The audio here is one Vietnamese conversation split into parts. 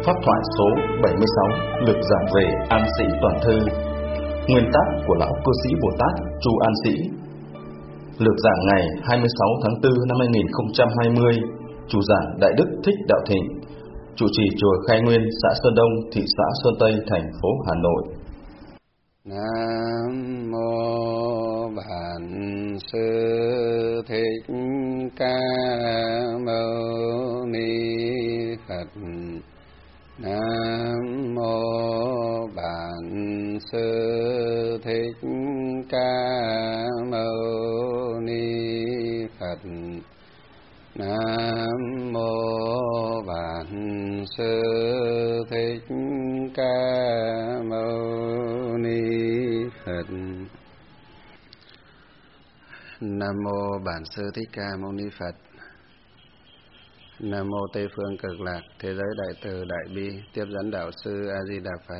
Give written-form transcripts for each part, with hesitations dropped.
Pháp thoại số 76 lược giảng về An Sĩ Toàn Thư. Nguyên tác của Lão Cư Sĩ Bồ Tát Chu An Sĩ. Lược giảng ngày 26 tháng 4 năm 2020. Chủ giảng Đại Đức Thích Đạo Thịnh. Trụ trì chùa Khai Nguyên, xã Sơn Đông, thị xã Sơn Tây, thành phố Hà Nội. Nam mô Bản Sư Thích Ca Mâu Ni Phật. Nam mô Bản Sư Thích Ca Mâu Ni Phật. Nam mô Bản Sư Thích Ca Mâu Ni Phật. Nam mô Bản Sư Thích Ca Mâu Ni Phật. Nam mô Tây Phương Cực Lạc Thế Giới Đại Từ Đại Bi Tiếp Dẫn Đạo Sư A Di Đà Phật.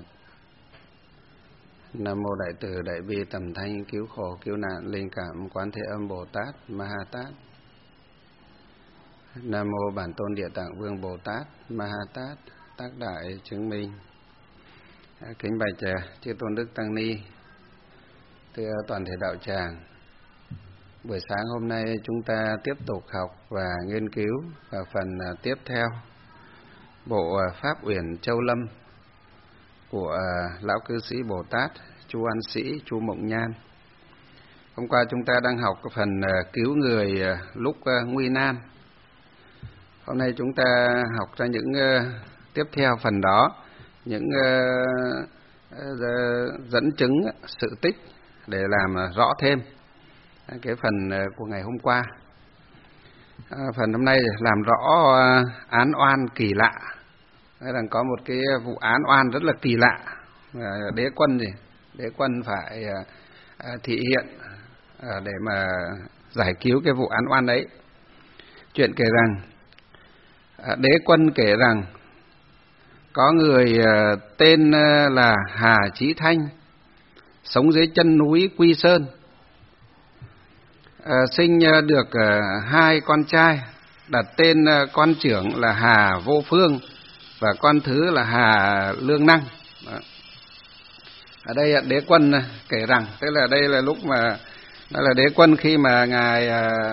Nam mô Đại Từ Đại Bi Tầm Thanh Cứu Khổ Cứu Nạn Linh Cảm Quán Thế Âm Bồ Tát Ma Ha Tát. Nam mô Bản Tôn Địa Tạng Vương Bồ Tát Ma Ha Tát Tác Đại Chứng Minh. Kính bạch chư Tôn Đức Tăng Ni, thưa toàn thể đạo tràng. Buổi sáng hôm nay chúng ta tiếp tục học và nghiên cứu vào phần tiếp theo bộ Pháp Uyển Châu Lâm của Lão Cư Sĩ Bồ Tát Chu An Sĩ Chu Mộng Nhan. Hôm qua chúng ta đang học phần cứu người lúc nguy nan. Hôm nay chúng ta học ra những tiếp theo phần đó, những dẫn chứng sự tích để làm rõ thêm cái phần của ngày hôm qua. Phần hôm nay làm rõ án oan kỳ lạ. Đang có một cái vụ án oan rất là kỳ lạ. Đế quân phải thị hiện để mà giải cứu cái vụ án oan ấy. Chuyện kể rằng đế quân kể rằng có người tên là Hà Chí Thanh, sống dưới chân núi Quy Sơn, sinh được hai con trai, đặt tên con trưởng là Hà Vô Phương và con thứ là Hà Lương Năng. Ở đây đế quân kể rằng, tức là đây là lúc mà đó là đế quân khi mà ngài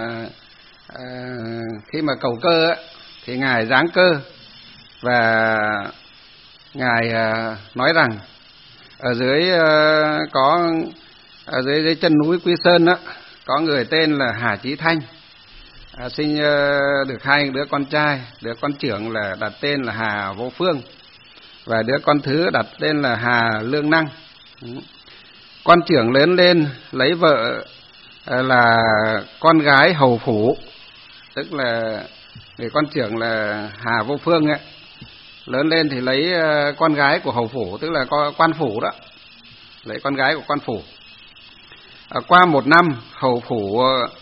khi mà cầu cơ thì ngài giáng cơ và ngài nói rằng ở dưới chân núi Quy Sơn đó có người tên là Hà Chí Thanh, sinh được hai đứa con trai, đứa con trưởng là đặt tên là Hà Vô Phương và đứa con thứ đặt tên là Hà Lương Năng. Con trưởng lớn lên lấy vợ là con gái hầu phủ, tức là người con trưởng là Hà Vô Phương ấy, lớn lên thì lấy con gái của hầu phủ, tức là quan phủ đó, lấy con gái của quan phủ. Qua một năm hầu phủ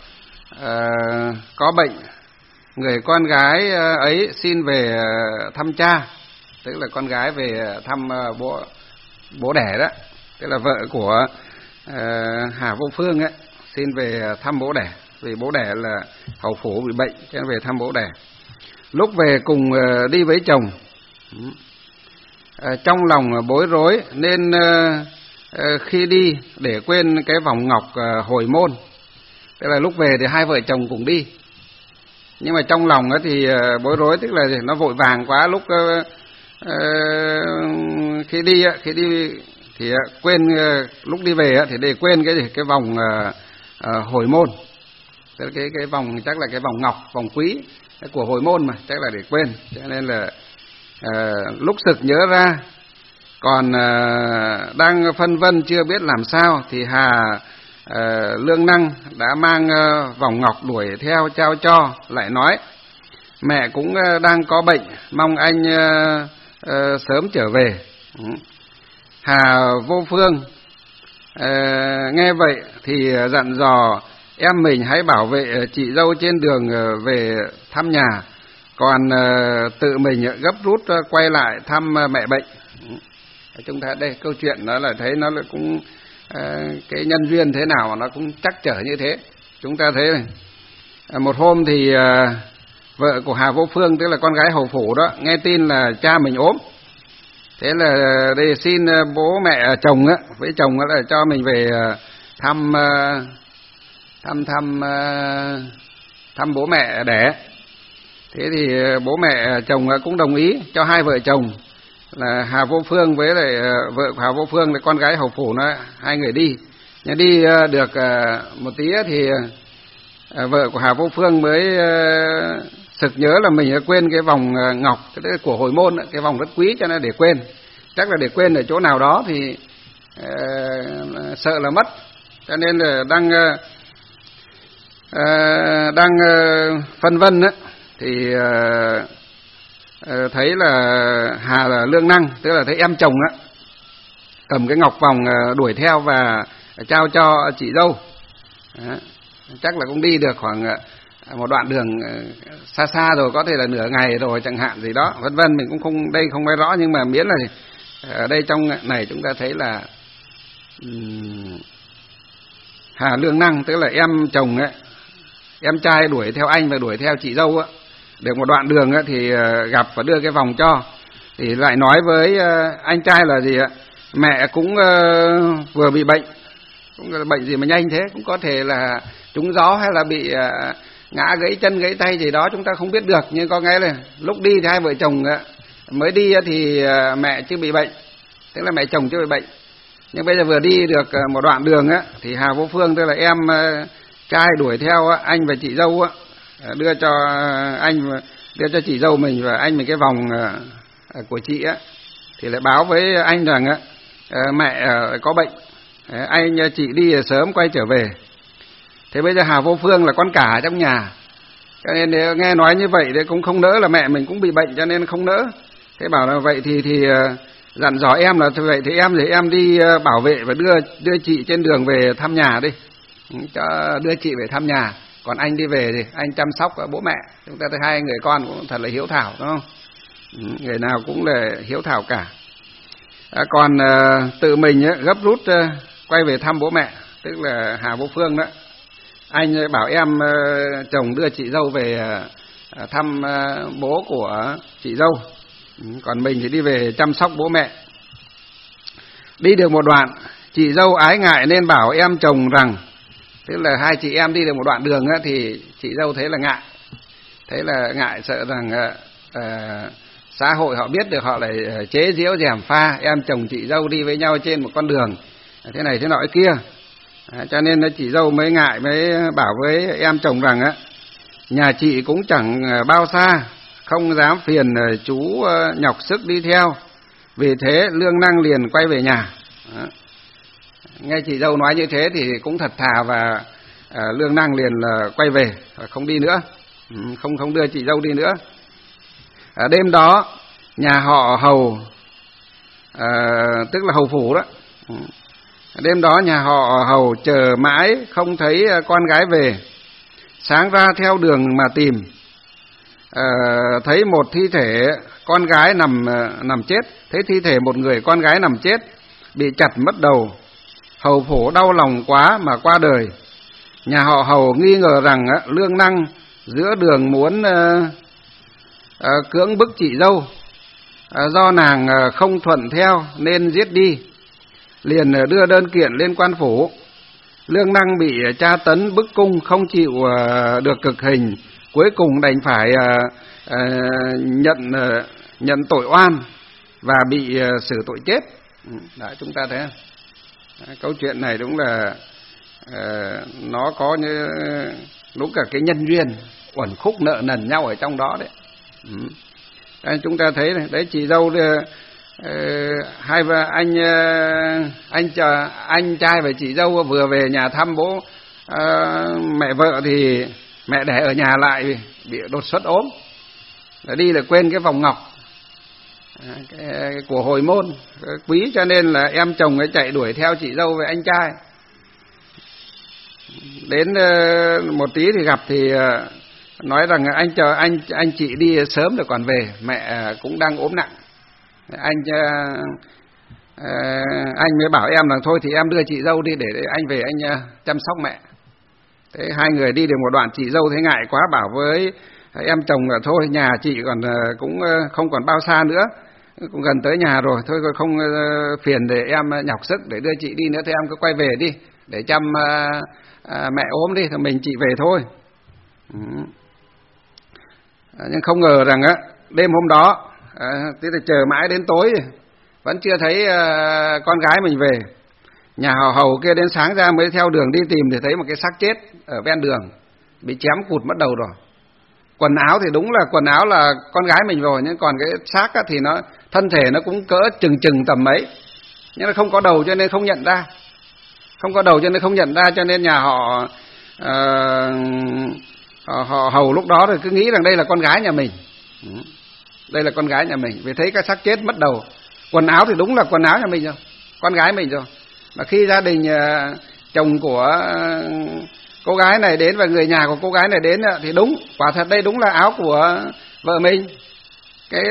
có bệnh, người con gái ấy xin về thăm cha, tức là con gái về thăm bố đẻ đó, tức là vợ của Hà Vô Phương ấy, xin về thăm bố đẻ, vì bố đẻ là hầu phủ bị bệnh, cho nên về thăm bố đẻ. Lúc về cùng đi với chồng, trong lòng bối rối nên khi đi để quên cái vòng ngọc hồi môn, tức là lúc về thì hai vợ chồng cùng đi, nhưng mà trong lòng thì bối rối, tức là nó vội vàng quá. Lúc khi đi thì quên, lúc đi về thì để quên cái vòng hồi môn, tức là cái vòng chắc là cái vòng ngọc, vòng quý của hồi môn mà, chắc là để quên, cho nên là lúc sực nhớ ra, còn đang phân vân chưa biết làm sao thì Hà Lương Năng đã mang vòng ngọc đuổi theo trao cho, lại nói mẹ cũng đang có bệnh, mong anh sớm trở về. Hà Vô Phương nghe vậy thì dặn dò em mình hãy bảo vệ chị dâu trên đường về thăm nhà, còn tự mình gấp rút quay lại thăm mẹ bệnh. Chúng ta đây câu chuyện đó là thấy nó là cũng cái nhân duyên thế nào mà nó cũng trắc trở như thế. Chúng ta thấy này, một hôm thì vợ của Hà Vô Phương, tức là con gái hầu phủ đó, nghe tin là cha mình ốm, Thế là đây xin bố mẹ chồng á, với chồng á là cho mình về thăm bố mẹ đẻ. Thế thì bố mẹ chồng cũng đồng ý cho hai vợ chồng là Hà Vô Phương với lại vợ của Hà Vô Phương là con gái Hầu Phủ nó hai người đi. Nhưng đi được một tí thì vợ của Hà Vô Phương mới sực nhớ là mình đã quên cái vòng ngọc của hồi môn, cái vòng rất quý cho nên để quên. Chắc là để quên ở chỗ nào đó thì sợ là mất, cho nên là đang phân vân á, thì thấy là Hà là Lương Năng, tức là thấy em chồng á cầm cái ngọc vòng đuổi theo và trao cho chị dâu. Đó. Chắc là cũng đi được khoảng một đoạn đường xa xa rồi, có thể là nửa ngày rồi chẳng hạn gì đó, vân vân, mình cũng không nói rõ, nhưng mà miễn là ở đây trong này chúng ta thấy là Hà Lương Năng, tức là em chồng ấy, em trai đuổi theo anh và đuổi theo chị dâu á, được một đoạn đường á thì gặp và đưa cái vòng cho, thì lại nói với anh trai là gì ạ, mẹ cũng vừa bị bệnh, cũng là bệnh gì mà nhanh thế, cũng có thể là trúng gió hay là bị ngã gãy chân gãy tay gì đó, chúng ta không biết được, nhưng có nghĩa là lúc đi thì hai vợ chồng mới đi thì mẹ chưa bị bệnh, tức là mẹ chồng chưa bị bệnh, nhưng bây giờ vừa đi được một đoạn đường á thì Hà Vô Phương, tức là em trai đuổi theo anh và chị dâu á, đưa cho chị dâu mình và anh mình cái vòng của chị á, thì lại báo với anh rằng mẹ có bệnh, anh chị đi sớm quay trở về. Thế bây giờ Hà Vô Phương là con cả trong nhà, cho nên nếu nghe nói như vậy thì cũng không nỡ là mẹ mình cũng bị bệnh, cho nên không nỡ. Thế bảo là vậy thì dặn dò em là vậy thì em đi bảo vệ và đưa chị trên đường về thăm nhà đi, cho đưa chị về thăm nhà, còn anh đi về thì anh chăm sóc bố mẹ. Chúng ta thấy hai người con cũng thật là hiếu thảo, đúng không? Người nào cũng là hiếu thảo cả. Còn tự mình gấp rút quay về thăm bố mẹ, tức là Hà Vô Phương đó, anh bảo em chồng đưa chị dâu về thăm bố của chị dâu, còn mình thì đi về chăm sóc bố mẹ. Đi được một đoạn, chị dâu ái ngại nên bảo em chồng rằng, tức là hai chị em đi được một đoạn đường thì chị dâu thấy là ngại, sợ rằng xã hội họ biết được họ lại chế giễu gièm pha em chồng chị dâu đi với nhau trên một con đường thế này thế nọ kia. Cho nên chị dâu mới ngại, mới bảo với em chồng rằng nhà chị cũng chẳng bao xa, không dám phiền chú nhọc sức đi theo. Vì thế Lương Năng liền quay về nhà. Nghe chị dâu nói như thế thì cũng thật thà, và Lương Năng liền quay về, không đi nữa, không đưa chị dâu đi nữa. Đêm đó nhà họ Hầu, tức là Hầu Phủ đó, đêm đó nhà họ Hầu chờ mãi không thấy con gái về. Sáng ra theo đường mà tìm, thấy một thi thể con gái nằm chết, thấy thi thể một người con gái nằm chết, bị chặt mất đầu. Hầu Phủ đau lòng quá mà qua đời. Nhà họ Hầu nghi ngờ rằng Lương Năng giữa đường muốn cưỡng bức chị dâu, do nàng không thuận theo nên giết đi, liền đưa đơn kiện lên quan phủ. Lương Năng bị tra tấn bức cung không chịu được cực hình, cuối cùng đành phải nhận tội oan và bị xử tội chết. Đấy, chúng ta thấy câu chuyện này đúng là nó có như đúng cả cái nhân duyên uẩn khúc nợ nần nhau ở trong đó đấy. Đấy, chúng ta thấy này, đấy chị dâu hai anh trai và chị dâu vừa về nhà thăm bố mẹ vợ thì mẹ đẻ ở nhà lại bị đột xuất ốm, đi là quên cái vòng ngọc của hồi môn quý, cho nên là em chồng ấy chạy đuổi theo chị dâu với anh trai. Đến một tí thì gặp thì nói rằng anh chờ anh chị đi sớm rồi còn về, mẹ cũng đang ốm nặng. Anh mới bảo em là thôi thì em đưa chị dâu đi để anh về anh chăm sóc mẹ. Thế hai người đi được một đoạn, chị dâu thấy ngại quá bảo với em chồng là thôi nhà chị còn cũng không còn bao xa nữa, cũng gần tới nhà rồi, thôi không phiền để em nhọc sức để đưa chị đi nữa, thì em cứ quay về đi để chăm mẹ ốm đi, thì mình chị về thôi. Nhưng không ngờ rằng á, đêm hôm đó thế thì chờ mãi đến tối vẫn chưa thấy con gái mình về. Nhà hầu kia đến sáng ra mới theo đường đi tìm thì thấy một cái xác chết ở ven đường, bị chém cụt mất đầu rồi. Quần áo thì đúng là quần áo là con gái mình rồi, nhưng còn cái xác thì nó thân thể nó cũng cỡ chừng tầm mấy, nhưng nó không có đầu cho nên không nhận ra. Không có đầu cho nên không nhận ra, cho nên nhà họ hầu lúc đó thì cứ nghĩ rằng đây là con gái nhà mình. Đây là con gái nhà mình, vì thấy cái xác chết mất đầu. Quần áo thì đúng là quần áo nhà mình rồi, con gái mình rồi. Mà khi gia đình chồng của cô gái này đến và người nhà của cô gái này đến thì đúng, quả thật đây đúng là áo của vợ mình. Cái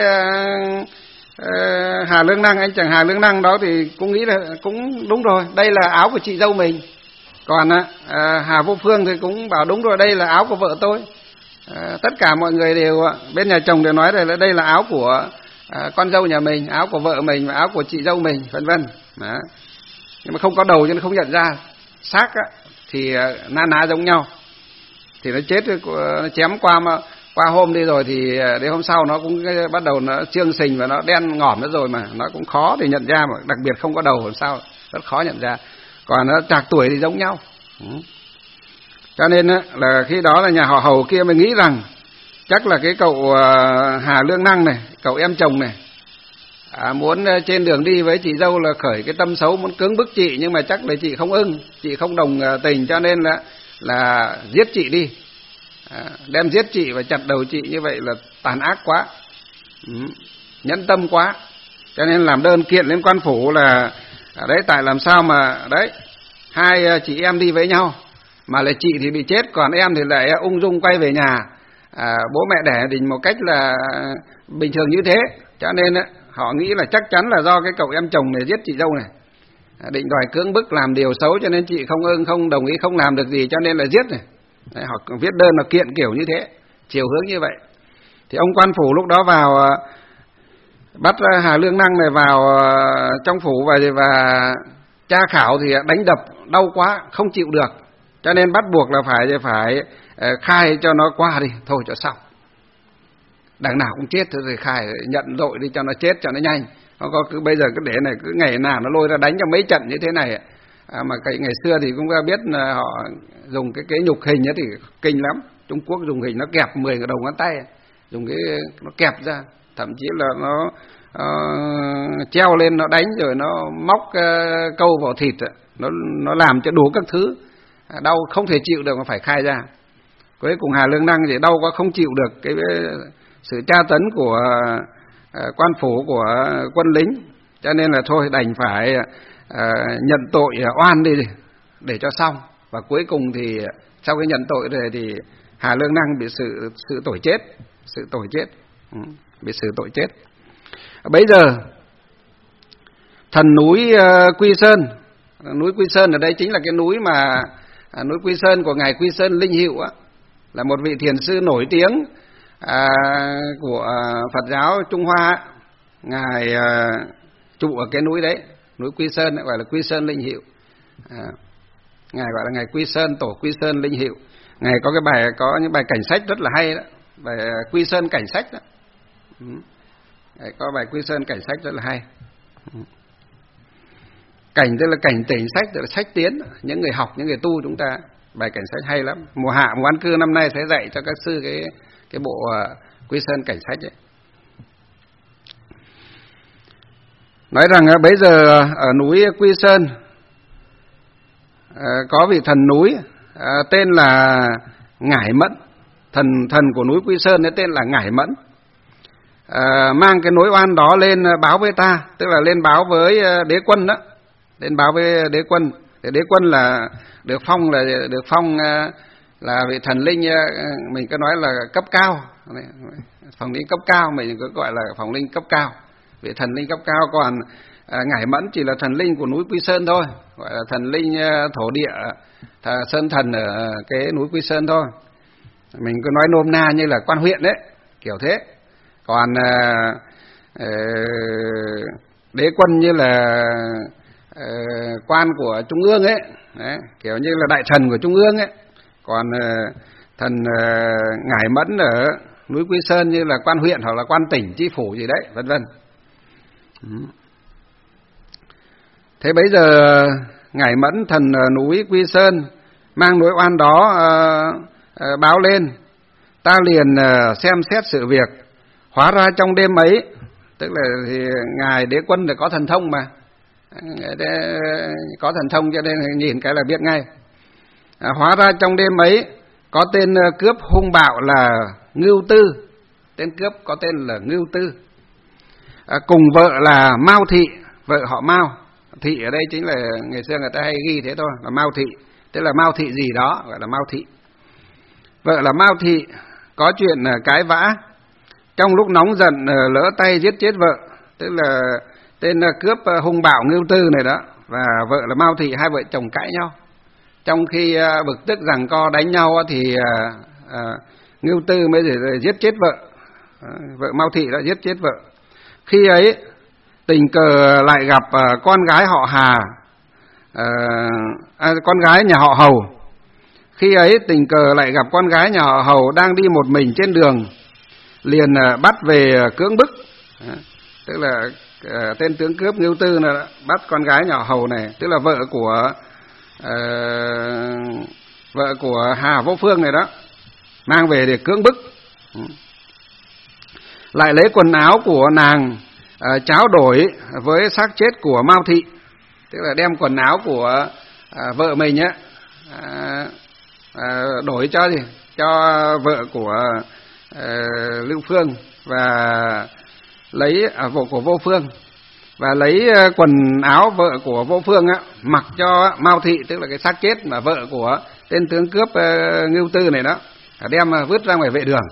Hà Lương Năng, anh chàng Hà Lương Năng đó thì cũng nghĩ là cũng đúng rồi, đây là áo của chị dâu mình. Còn Hà Vô Phương thì cũng bảo đúng rồi, đây là áo của vợ tôi. Tất cả mọi người đều bên nhà chồng đều nói là đây là áo của con dâu nhà mình, áo của vợ mình và áo của chị dâu mình, vân vân. Nhưng mà không có đầu cho nên không nhận ra. Xác thì na ná giống nhau, thì nó chết, nó chém qua hôm đi rồi thì đến hôm sau nó cũng bắt đầu nó trương sình và nó đen ngòm nữa rồi, mà nó cũng khó để nhận ra, mà đặc biệt không có đầu làm sao rất khó nhận ra. Còn nó trạc tuổi thì giống nhau. Cho nên là khi đó là nhà họ hầu kia mới nghĩ rằng chắc là cái cậu Hà Lương Năng này, cậu em chồng này, muốn trên đường đi với chị dâu là khởi cái tâm xấu, muốn cưỡng bức chị, nhưng mà chắc là chị không ưng, chị không đồng tình, cho nên là giết chị đi. Đem giết chị và chặt đầu chị, như vậy là tàn ác quá, nhẫn tâm quá. Cho nên làm đơn kiện lên quan phủ là đấy, tại làm sao mà đấy hai chị em đi với nhau mà lại chị thì bị chết, còn em thì lại ung dung quay về nhà, bố mẹ đẻ đình một cách là bình thường như thế. Cho nên họ nghĩ là chắc chắn là do cái cậu em chồng này giết chị dâu này, định đòi cưỡng bức làm điều xấu, cho nên chị không ưng, không đồng ý, không làm được gì, cho nên là giết này. Đấy, họ viết đơn là kiện kiểu như thế, chiều hướng như vậy. Thì ông quan phủ lúc đó vào bắt Hà Lương Năng này vào trong phủ và tra khảo thì đánh đập đau quá, không chịu được, cho nên bắt buộc là phải khai cho nó qua đi, thôi cho xong. Đằng nào cũng chết thôi, rồi khai nhận tội đi cho nó chết cho nó nhanh. Nó có cứ bây giờ cứ để này, cứ ngày nào nó lôi ra đánh cho mấy trận như thế này. Mà cái ngày xưa thì cũng biết là họ dùng cái nhục hình thì kinh lắm. Trung Quốc dùng hình nó kẹp 10 cái đầu ngón tay, dùng cái nó kẹp ra, thậm chí là nó treo lên nó đánh, rồi nó móc câu vào thịt, nó làm cho đủ các thứ, đau không thể chịu được mà phải khai ra. Cuối cùng Hà Lương Năng thì đau quá không chịu được cái sự tra tấn của quan phủ, của quân lính, cho nên là thôi đành phải nhận tội oan đi để cho xong. Và cuối cùng thì sau khi nhận tội rồi thì Hà Lương Năng bị sự tội chết, bị sự tội chết. Bây giờ thần núi Quy Sơn, núi Quy Sơn ở đây chính là cái núi mà núi Quy Sơn của ngài Quy Sơn Linh Hiệu là một vị thiền sư nổi tiếng của Phật giáo Trung Hoa. Ngài trụ ở cái núi đấy, núi Quy Sơn gọi là Quy Sơn Linh Hiệu. Ngài gọi là ngài Quy Sơn, tổ Quy Sơn Linh Hiệu. Ngài có những bài cảnh sách rất là hay đó, bài Quy Sơn cảnh sách đó. Có bài Quy Sơn cảnh sách rất là hay. Cảnh tức là cảnh tỉnh, sách tức là sách tiến, những người học, những người tu chúng ta, bài cảnh sách hay lắm. Mùa hạ mùa An Cư năm nay sẽ dạy cho các sư cái bộ Quy Sơn cảnh sách ấy. Nói rằng bây giờ ở núi Quy Sơn có vị thần núi tên là Ngải Mẫn. Thần của núi Quy Sơn ấy tên là Ngải Mẫn. Mang cái nỗi oan đó lên báo với ta, tức là lên báo với đế quân đó, lên báo với đế quân. Đế quân là được phong là vị thần linh, mình có nói là cấp cao, phòng linh cấp cao, mình có gọi là phòng linh cấp cao, vị thần linh cấp cao. Còn Ngải Mẫn chỉ là thần linh của núi Quy Sơn thôi, gọi là thần linh thổ địa, sơn thần ở cái núi Quy Sơn thôi. Mình cứ nói nôm na như là quan huyện đấy, kiểu thế. Còn đế quân như là quan của trung ương ấy, đấy, kiểu như là đại thần của trung ương ấy. Còn thần Ngải Mẫn ở núi Quy Sơn như là quan huyện hoặc là quan tỉnh, chi phủ gì đấy, vân vân. Thế bây giờ Ngải Mẫn thần núi Quy Sơn mang nỗi oan đó báo lên, ta liền xem xét sự việc. Hóa ra trong đêm ấy, tức là thì ngài đế quân là có thần thông mà, có thần thông cho nên nhìn cái là biết ngay. Hóa ra trong đêm ấy có tên cướp hung bạo là Ngưu Tư, tên cướp có tên là Ngưu Tư, cùng vợ là Mao Thị, vợ họ Mao. Thị ở đây chính là ngày xưa người ta hay ghi thế thôi, là Mao Thị, tức là Mao Thị gì đó gọi là Mao Thị. Vợ là Mao Thị có chuyện cãi vã, trong lúc nóng giận lỡ tay giết chết vợ, tức là tên cướp hung bạo Ngưu Tư này đó, và vợ là Mao Thị, hai vợ chồng cãi nhau. Trong khi bực tức giằng co đánh nhau thì Ngưu Tư mới giết chết vợ, vợ Mao Thị đã giết chết vợ. Khi ấy tình cờ lại gặp con gái họ Hà, con gái nhà họ Hầu. Khi ấy tình cờ lại gặp con gái nhà họ Hầu đang đi một mình trên đường, liền bắt về cưỡng bức. Tức là tên tướng cướp Ngưu Tư là bắt con gái nhà họ Hầu này, tức là vợ của Hà Vô Phương này đó, mang về để cưỡng bức. Lại lấy quần áo của nàng tráo đổi với xác chết của Mao Thị, tức là đem quần áo của vợ mình á đổi cho vợ của Lưu Phương, và lấy vợ của Vô Phương, và lấy quần áo vợ của Vô Phương á mặc cho Mao Thị, tức là cái xác chết mà vợ của tên tướng cướp Ngưu Tư này đó, đem vứt ra ngoài vệ đường.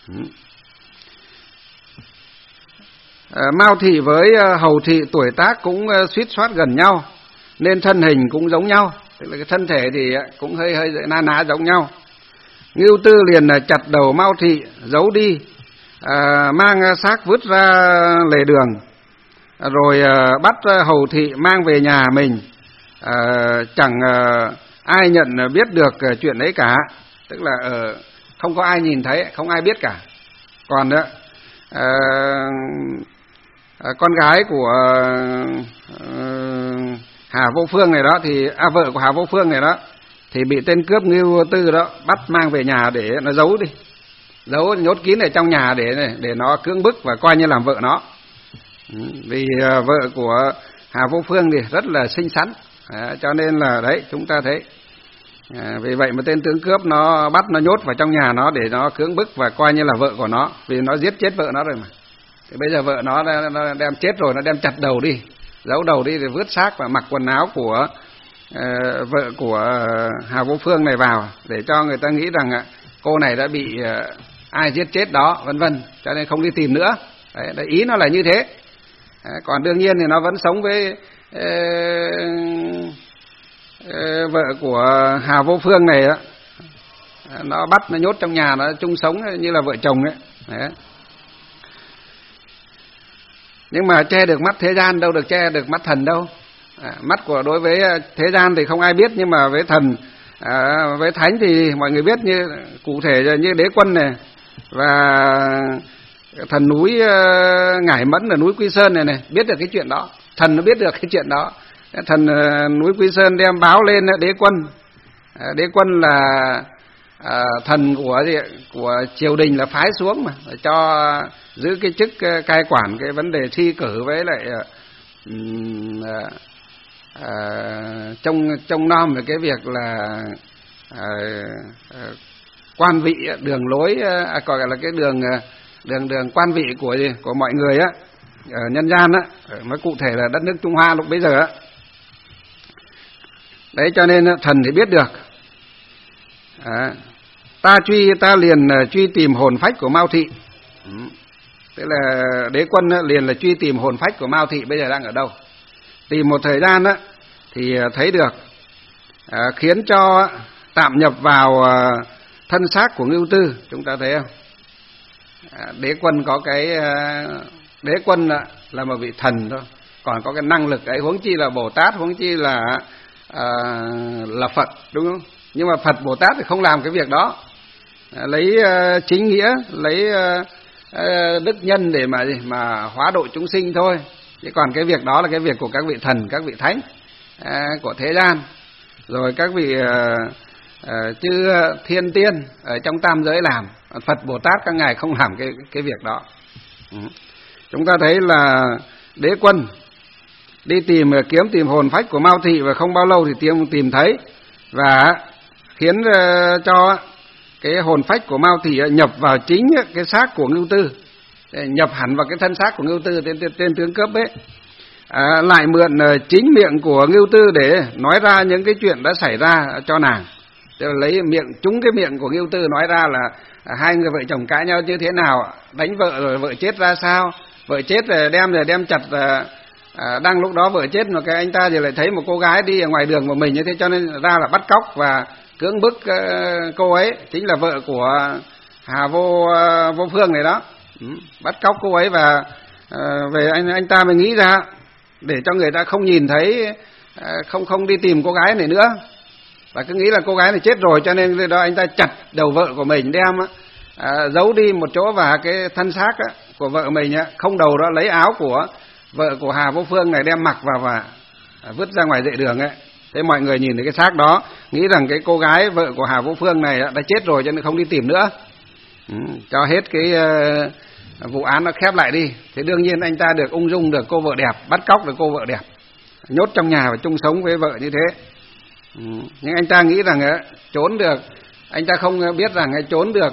Mao Thị với Hầu Thị tuổi tác cũng suýt soát gần nhau, nên thân hình cũng giống nhau, tức là cái thân thể thì cũng hơi na ná giống nhau. Ngưu Tư liền chặt đầu Mao Thị giấu đi, mang xác vứt ra lề đường, rồi bắt Hầu Thị mang về nhà mình. Chẳng ai nhận biết được chuyện ấy cả, tức là không có ai nhìn thấy, không ai biết cả. Còn con gái của Hà Vô Phương này đó thì vợ của Hà Vô Phương này đó thì bị tên cướp Ngưu Tư đó bắt mang về nhà để nó giấu đi, giấu nhốt kín ở trong nhà để nó cưỡng bức và coi như làm vợ nó. Vì vợ của Hà Vô Phương thì rất là xinh xắn, cho nên là đấy chúng ta thấy vì vậy mà tên tướng cướp nó bắt nó nhốt vào trong nhà nó để nó cưỡng bức và coi như là vợ của nó, vì nó giết chết vợ nó rồi mà. Thì bây giờ vợ nó đem chết rồi, nó đem chặt đầu đi, giấu đầu đi rồi vứt xác và mặc quần áo của vợ của Hà Vô Phương này vào, để cho người ta nghĩ rằng cô này đã bị ai giết chết đó, vân vân, cho nên không đi tìm nữa. Đấy, ý nó là như thế. Còn đương nhiên thì nó vẫn sống với vợ của Hà Vô Phương này đó, nó bắt nó nhốt trong nhà, nó chung sống như là vợ chồng ấy. Đấy. Nhưng mà che được mắt thế gian đâu được che được mắt thần đâu. Mắt của đối với thế gian thì không ai biết, nhưng mà với thần, với thánh thì mọi người biết, như cụ thể như đế quân này và thần núi Ngải Mẫn ở núi Quy Sơn này biết được cái chuyện đó, thần nó biết được cái chuyện đó. Thần núi Quy Sơn đem báo lên đế quân. Đế quân là thần của triều đình là phái xuống mà cho giữ cái chức cai quản cái vấn đề thi cử với lại trông nom về cái việc là quan vị đường lối, gọi là cái đường quan vị của mọi người á, ở nhân gian á, nói cụ thể là đất nước Trung Hoa lúc bấy giờ á. Đấy, cho nên thần thì biết được. Ta liền truy tìm hồn phách của Mao Thị. Tức là đế quân liền là truy tìm hồn phách của Mao Thị bây giờ đang ở đâu. Tìm một thời gian á thì thấy được, khiến cho tạm nhập vào thân xác của Ngưu Tư. Chúng ta thấy không? Đế quân có cái Đế quân là một vị thần thôi, còn có cái năng lực ấy, huống chi là Bồ Tát, huống chi là Phật, đúng không? Nhưng mà Phật Bồ Tát thì không làm cái việc đó, lấy chính nghĩa, lấy đức nhân để mà hóa độ chúng sinh thôi. Chứ còn cái việc đó là cái việc của các vị thần, các vị thánh của thế gian, rồi các vị chư thiên tiên ở trong tam giới làm. Phật Bồ Tát các ngài không làm cái việc đó. Chúng ta thấy là Đế quân đi kiếm hồn phách của Mao Thị, và không bao lâu thì tìm thấy, và khiến cho cái hồn phách của Mao Thị nhập vào chính cái xác của Ngưu Tư, nhập hẳn vào cái thân xác của Ngưu Tư, tên tướng cướp ấy. Lại mượn chính miệng của Ngưu Tư để nói ra những cái chuyện đã xảy ra cho nàng. Tức là lấy trúng cái miệng của Ngưu Tư nói ra là hai người vợ chồng cãi nhau như thế nào, đánh vợ rồi vợ chết ra sao, vợ chết rồi đem chặt. Đang lúc đó vợ chết mà cái anh ta thì lại thấy một cô gái đi ở ngoài đường của mình như thế, cho nên ra là bắt cóc và cưỡng bức cô ấy, chính là vợ của Hà Vô Phương này đó. Bắt cóc cô ấy, và về anh ta mới nghĩ ra để cho người ta không nhìn thấy, không đi tìm cô gái này nữa, và cứ nghĩ là cô gái này chết rồi, cho nên đó anh ta chặt đầu vợ của mình, đem giấu đi một chỗ, và cái thân xác của vợ mình không đầu đó lấy áo của vợ của Hà Vô Phương này đem mặc vào và vứt ra ngoài vệ đường ấy. Thế mọi người nhìn thấy cái xác đó nghĩ rằng cái cô gái vợ của Hà Vô Phương này đã chết rồi, cho nên không đi tìm nữa. Cho hết cái vụ án nó khép lại đi. Thế đương nhiên anh ta được ung dung, được cô vợ đẹp, bắt cóc được cô vợ đẹp, nhốt trong nhà và chung sống với vợ như thế. Nhưng anh ta nghĩ rằng trốn được, anh ta không biết rằng trốn được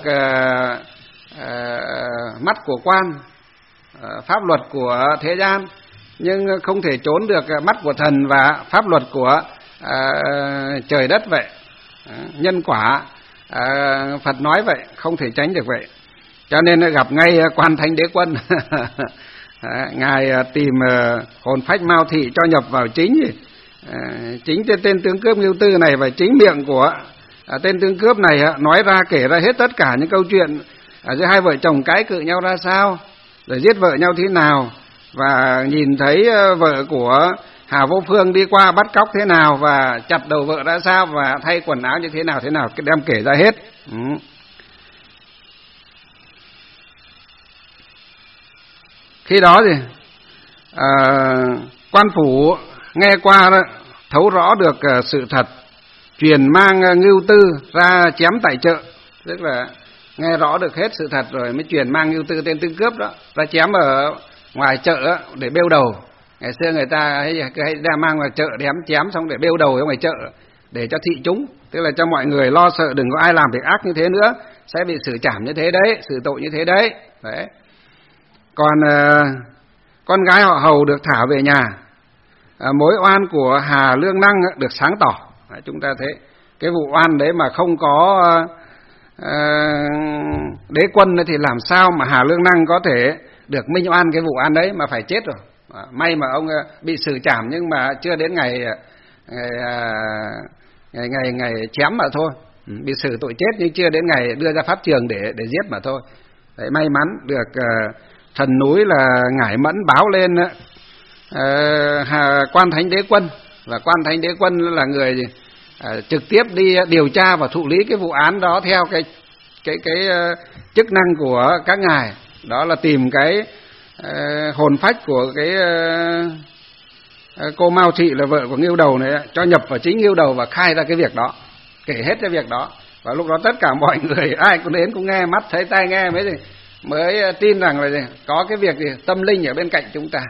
mắt của quan, pháp luật của thế gian, nhưng không thể trốn được mắt của thần và pháp luật của trời đất vậy. Nhân quả Phật nói vậy, không thể tránh được vậy. Cho nên gặp ngay Quan Thánh Đế Quân. Ngài tìm hồn phách Mao Thị cho nhập vào chính tên tướng cướp Ngưu Tư này, và chính miệng của tên tướng cướp này nói ra, kể ra hết tất cả những câu chuyện giữa hai vợ chồng cãi cự nhau ra sao, rồi giết vợ nhau thế nào, và nhìn thấy vợ của Hà Vô Phương đi qua bắt cóc thế nào, và chặt đầu vợ ra sao, và thay quần áo như thế nào, đem kể ra hết. Khi đó thì quan phủ nghe qua đó, thấu rõ được sự thật, truyền mang Ngưu Tư ra chém tại chợ. Tức là nghe rõ được hết sự thật rồi mới truyền mang Ngưu Tư, tên tướng cướp đó, ra chém ở ngoài chợ để bêu đầu. Ngày xưa người ta hay đem mang vào chợ đem chém xong để bêu đầu ở ngoài chợ, để cho thị chúng, tức là cho mọi người lo sợ đừng có ai làm việc ác như thế nữa, sẽ bị xử trảm như thế đấy, xử tội như thế đấy. Đấy. Còn con gái họ Hầu được thả về nhà, mối oan của Hà Lương Năng được sáng tỏ. Đấy, chúng ta thấy cái vụ oan đấy mà không có Đế Quân thì làm sao mà Hà Lương Năng có thể được minh oan cái vụ án đấy, mà phải chết rồi. May mà ông bị xử trảm, nhưng mà chưa đến ngày chém mà thôi. Bị xử tội chết nhưng chưa đến ngày đưa ra pháp trường để giết mà thôi. Đấy, may mắn được thần núi là Ngải Mẫn báo lên Quan Thánh Đế Quân, và Quan Thánh Đế Quân là người trực tiếp đi điều tra và thụ lý cái vụ án đó theo cái chức năng của các ngài, đó là tìm cái hồn phách của cái cô Mao Thị là vợ của Ngưu Đầu này, cho nhập vào chính Ngưu Đầu và khai ra cái việc đó, kể hết cái việc đó. Và lúc đó tất cả mọi người ai cũng đến cũng nghe, mắt thấy tai nghe mới tin rằng là có cái việc gì tâm linh ở bên cạnh chúng ta.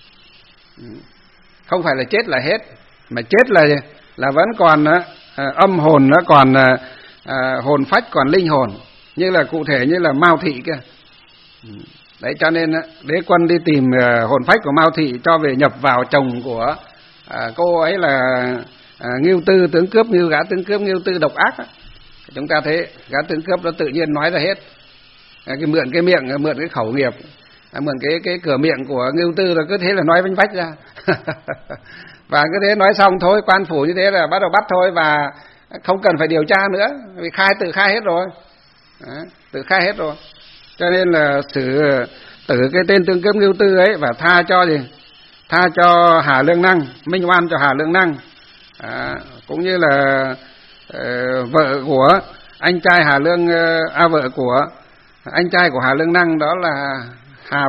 Không phải là chết là hết, mà chết là vẫn còn âm hồn, nó còn hồn phách, còn linh hồn, như là cụ thể như là Mao Thị kia. Đấy, cho nên Đế Quân đi tìm hồn phách của Mao Thị cho về nhập vào chồng của cô ấy là Ngưu Tư, tướng cướp gã tướng cướp Ngưu Tư độc ác. Chúng ta thấy gã tướng cướp nó tự nhiên nói ra hết, mượn cái miệng, mượn cái khẩu nghiệp, mượn cái cửa miệng của Ngưu Tư, là cứ thế là nói vanh vách ra. Và cứ thế nói xong thôi, quan phủ như thế là bắt đầu bắt thôi, và không cần phải điều tra nữa, vì tự khai hết rồi. Đấy, tự khai hết rồi. Cho nên là tử cái tên Tương Cướp Ngưu Tư ấy và tha cho gì? Tha cho Hà Lương Năng, minh oan cho Hà Lương Năng. Cũng như là vợ của anh trai Hà Lương, vợ của anh trai của Hà Lương Năng đó là Hà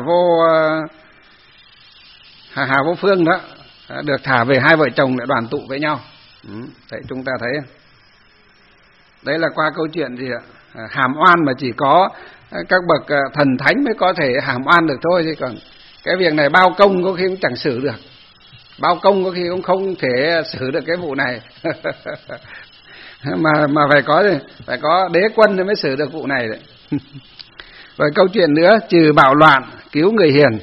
Vô Phương đó, được thả về, hai vợ chồng lại đoàn tụ với nhau. Đấy, chúng ta thấy đấy là qua câu chuyện gì ạ? Hàm oan mà chỉ có các bậc thần thánh mới có thể hàm oan được thôi, chứ còn cái việc này bao công có khi cũng chẳng xử được, bao công có khi cũng không thể xử được cái vụ này. mà phải có đế quân mới xử được vụ này đấy. Rồi câu chuyện nữa, trừ bạo loạn cứu người hiền.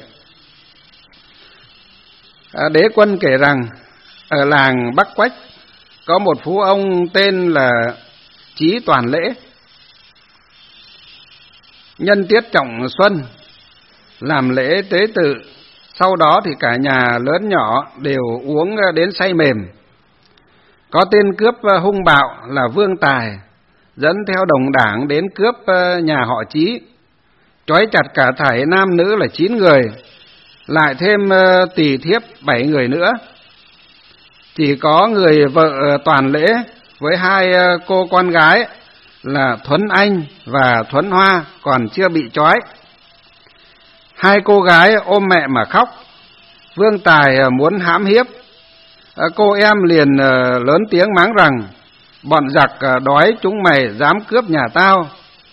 Đế quân kể rằng ở làng Bắc Quách có một phú ông tên là Chí Toàn Lễ. Nhân tiết trọng xuân làm lễ tế tự, sau đó thì cả nhà lớn nhỏ đều uống đến say mềm. Có tên cướp hung bạo là Vương Tài dẫn theo đồng đảng đến cướp nhà họ Chí, trói chặt cả thảy nam nữ là 9 người, lại thêm tỳ thiếp 7 người nữa. Chỉ có người vợ Toàn Lễ với 2 cô con gái là Thuấn Anh và Thuấn Hoa còn chưa bị trói. 2 cô gái ôm mẹ mà khóc. Vương Tài muốn hãm hiếp, cô em liền lớn tiếng mắng rằng: bọn giặc đói chúng mày dám cướp nhà tao.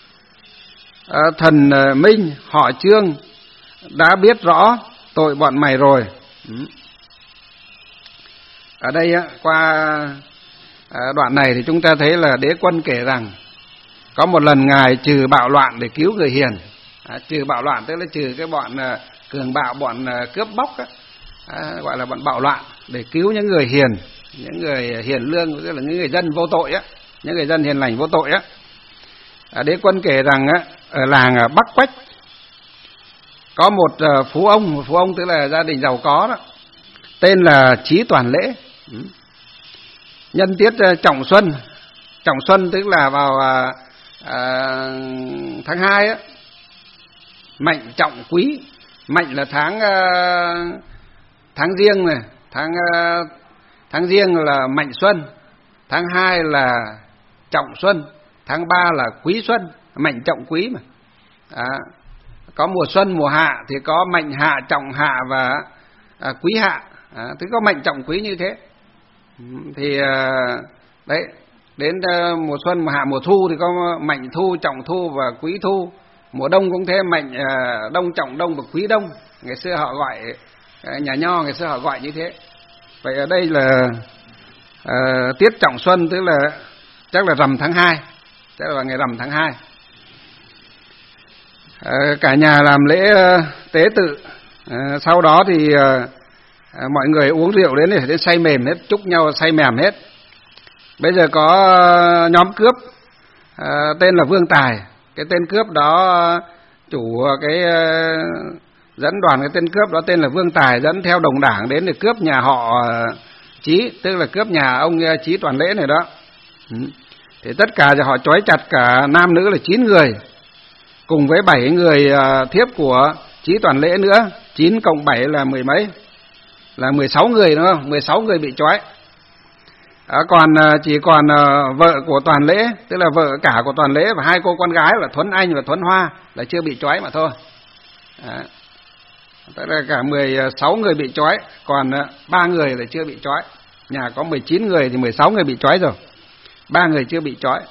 Thần Minh họ Trương đã biết rõ tội bọn mày rồi. Ở đây qua đoạn này thì chúng ta thấy là đế quân kể rằng có một lần ngài trừ bạo loạn để cứu người hiền. Trừ bạo loạn tức là trừ cái bọn cường bạo, bọn cướp bóc á, gọi là bọn bạo loạn, để cứu những người hiền, những người hiền lương, tức là những người dân vô tội á, những người dân hiền lành vô tội á. Đế quân kể rằng ở làng Bắc Quách có một phú ông tức là gia đình giàu có đó, tên là Chí Toàn Lễ. Nhân tiết trọng xuân tức là vào tháng 2 á, Mạnh trọng quý, Mạnh là tháng Giêng này, tháng Giêng là Mạnh Xuân, tháng 2 là Trọng Xuân, tháng 3 là Quý Xuân, Mạnh trọng quý mà. Có mùa xuân mùa hạ thì có Mạnh hạ, Trọng hạ và Quý hạ. Thì có Mạnh trọng quý như thế. Thì đấy, đến mùa xuân mùa hạ mùa thu thì có Mạnh thu, Trọng thu và Quý thu. Mùa đông cũng thế, Mạnh đông, Trọng đông và Quý đông. Ngày xưa họ gọi, nhà Nho ngày xưa họ gọi như thế. Vậy ở đây là tiết trọng xuân, tức là chắc là rằm tháng 2, chắc là vào ngày rằm tháng 2. Cả nhà làm lễ tế tự. Sau đó thì mọi người uống rượu đến say mềm hết, chúc nhau say mềm hết. Bây giờ có nhóm cướp tên là Vương Tài. Cái tên cướp đó, chủ cái dẫn đoàn cái tên cướp đó tên là Vương Tài, dẫn theo đồng đảng đến để cướp nhà họ Chí, tức là cướp nhà ông Chí Toàn Lễ này đó. Thì tất cả họ trói chặt cả nam nữ là 9 người, cùng với 7 người thiếp của Chí Toàn Lễ nữa. 9 cộng 7 là mười mấy, là 16 người đúng không? 16 người bị trói. Chỉ còn vợ của Toàn Lễ, tức là vợ cả của Toàn Lễ và 2 cô con gái là Thuấn Anh và Thuấn Hoa là chưa bị trói mà thôi. Tức là cả 16 người bị trói, còn 3 người là chưa bị trói. Nhà có 19 người thì 16 người bị trói rồi, 3 người chưa bị trói.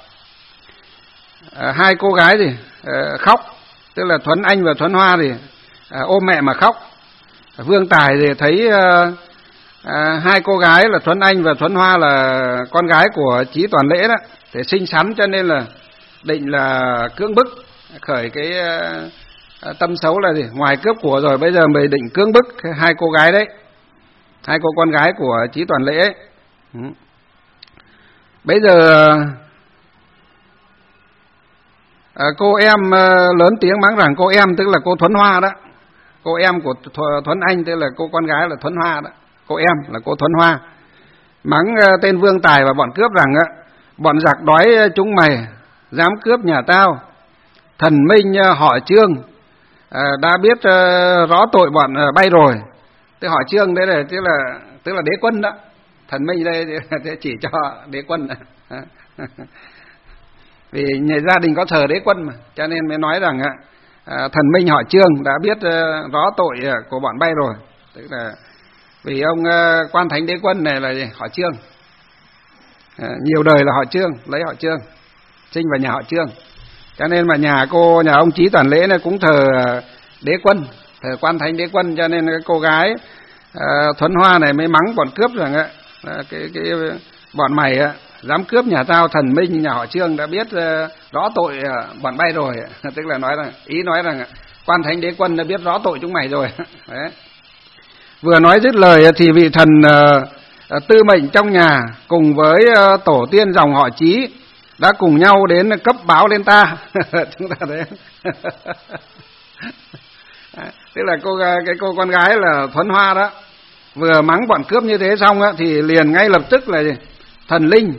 2 cô gái thì khóc, tức là Thuấn Anh và Thuấn Hoa thì ôm mẹ mà khóc. Vương Tài thì thấy 2 cô gái là Thuấn Anh và Thuấn Hoa là con gái của Chí Toàn Lễ đó, thì xinh xắn cho nên là định là cưỡng bức, khởi cái tâm xấu là gì? Ngoài cướp của rồi bây giờ mới định cưỡng bức 2 cô gái đấy, 2 cô con gái của Chí Toàn Lễ ấy. Bây giờ cô em lớn tiếng mắng rằng, cô em tức là cô Thuấn Hoa đó, cô em của Thuấn Anh tức là cô con gái là Thuấn Hoa đó, cô em là cô Thuấn Hoa, mắng tên Vương Tài và bọn cướp rằng bọn giặc đói chúng mày dám cướp nhà tao. Thần Minh họ Trương đã biết rõ tội bọn bay rồi. Tức họ Trương đấy là tức là đế quân đó. Thần Minh đây chỉ cho đế quân. Vì gia đình có thờ đế quân mà, cho nên mới nói rằng thần Minh họ Trương đã biết rõ tội của bọn bay rồi. Tức là vì ông Quan Thánh đế quân này là họ Trương, nhiều đời là họ Trương, lấy họ Trương, sinh vào nhà họ Trương. Cho nên mà nhà ông Chí Toàn Lễ này cũng thờ đế quân, thờ Quan Thánh đế quân. Cho nên cái cô gái Thuấn Hoa này mới mắng bọn cướp rằng cái bọn mày dám cướp nhà tao, thần Minh nhà họ Trương đã biết rõ tội bọn bay rồi. Tức là nói rằng Quan Thánh đế quân đã biết rõ tội chúng mày rồi. Đấy. Vừa nói dứt lời thì vị thần tư mệnh trong nhà cùng với tổ tiên dòng họ Chí đã cùng nhau đến cấp báo lên ta. Chúng ta thấy. Tức là cái cô con gái là Thuấn Hoa đó, vừa mắng bọn cướp như thế xong thì liền ngay lập tức là thần linh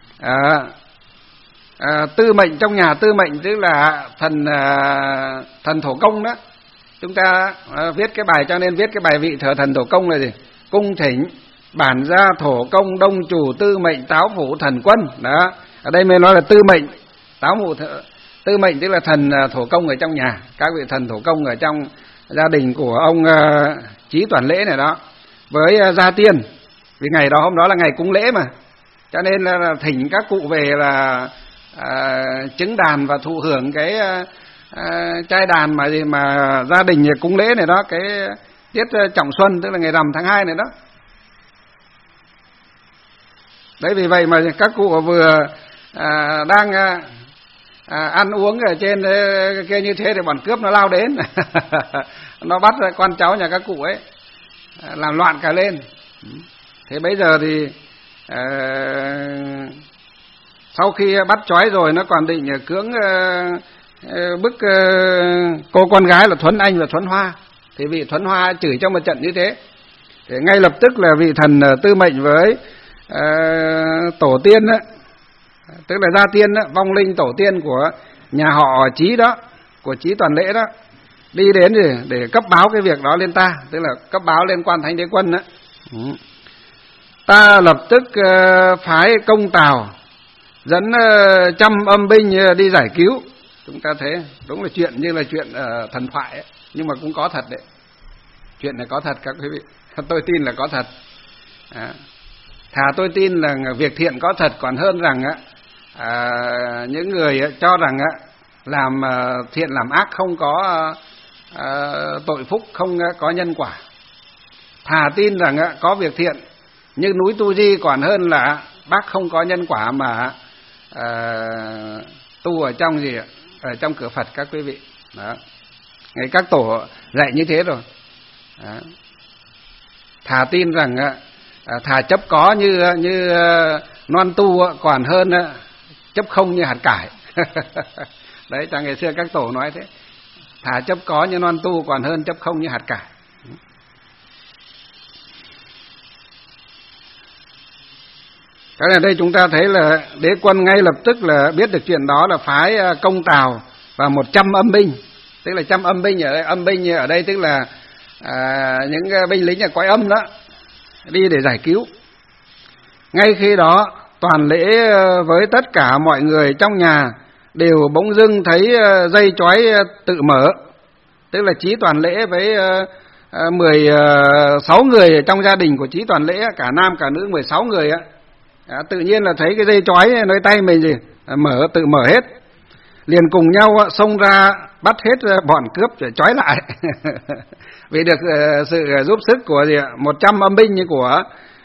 tư mệnh trong nhà. Tư mệnh tức là thần thổ công đó. Chúng ta viết cái bài, cho nên viết cái bài vị thờ thần thổ công là gì? Cung thỉnh bản gia thổ công đông chủ tư mệnh táo phủ thần quân. Đó, ở đây mới nói là tư mệnh táo phủ tư mệnh tức là thần thổ công ở trong nhà, các vị thần thổ công ở trong gia đình của ông Chí Toàn Lễ này đó, với gia tiên. Vì ngày đó hôm đó là ngày cúng lễ mà, cho nên là thỉnh các cụ về là chứng đàn và thụ hưởng cái trai đàn mà gia đình cúng lễ này đó, cái tiết trọng xuân tức là ngày rằm tháng 2 này đó. Đấy, vì vậy mà các cụ vừa đang ăn uống ở trên kia như thế thì bọn cướp nó lao đến. Nó bắt con cháu nhà các cụ ấy, làm loạn cả lên. Thế bây giờ thì sau khi bắt trói rồi nó còn định cưỡng bức cô con gái là Thuấn Anh và Thuấn Hoa. Thì vị Thuấn Hoa chửi trong một trận như thế, thì ngay lập tức là vị thần tư mệnh với tổ tiên đó, tức là gia tiên đó, vong linh tổ tiên của nhà họ Chí đó, của Chí Toàn Lễ đó, đi đến để cấp báo cái việc đó lên ta, tức là cấp báo lên Quan Thánh đế quân đó. Ta lập tức phái công tào dẫn trăm âm binh đi giải cứu. Chúng ta thấy đúng là chuyện như là chuyện thần thoại ấy, nhưng mà cũng có thật đấy. Chuyện này có thật các quý vị, tôi tin là có thật. Thà tôi tin là việc thiện có thật còn hơn rằng những người cho rằng làm thiện làm ác không có tội phúc, không có nhân quả. Thà tin rằng có việc thiện như núi Tu Di còn hơn là bác không có nhân quả mà tu ở trong ở trong cửa Phật các quý vị. Đó. Ngày các tổ dạy như thế rồi. Đó. Thà tin rằng thà chấp có như non tu còn hơn chấp không như hạt cải. Đấy, cho ngày xưa các tổ nói thế. Thà chấp có như non tu còn hơn chấp không như hạt cải. Cái này đây chúng ta thấy là đế quân ngay lập tức là biết được chuyện đó là phái công tào và 100 âm binh. Tức là 100 âm binh ở đây, âm binh ở đây tức là những binh lính ở cõi âm đó, đi để giải cứu. Ngay khi đó Toàn Lễ với tất cả mọi người trong nhà đều bỗng dưng thấy dây trói tự mở. Tức là Chí Toàn Lễ với 16 người trong gia đình của Chí Toàn Lễ, cả nam cả nữ 16 người á, tự nhiên là thấy cái dây trói nơi tay mình tự mở hết, liền cùng nhau xông ra bắt hết bọn cướp để trói lại. Vì được sự giúp sức của 100 âm binh như của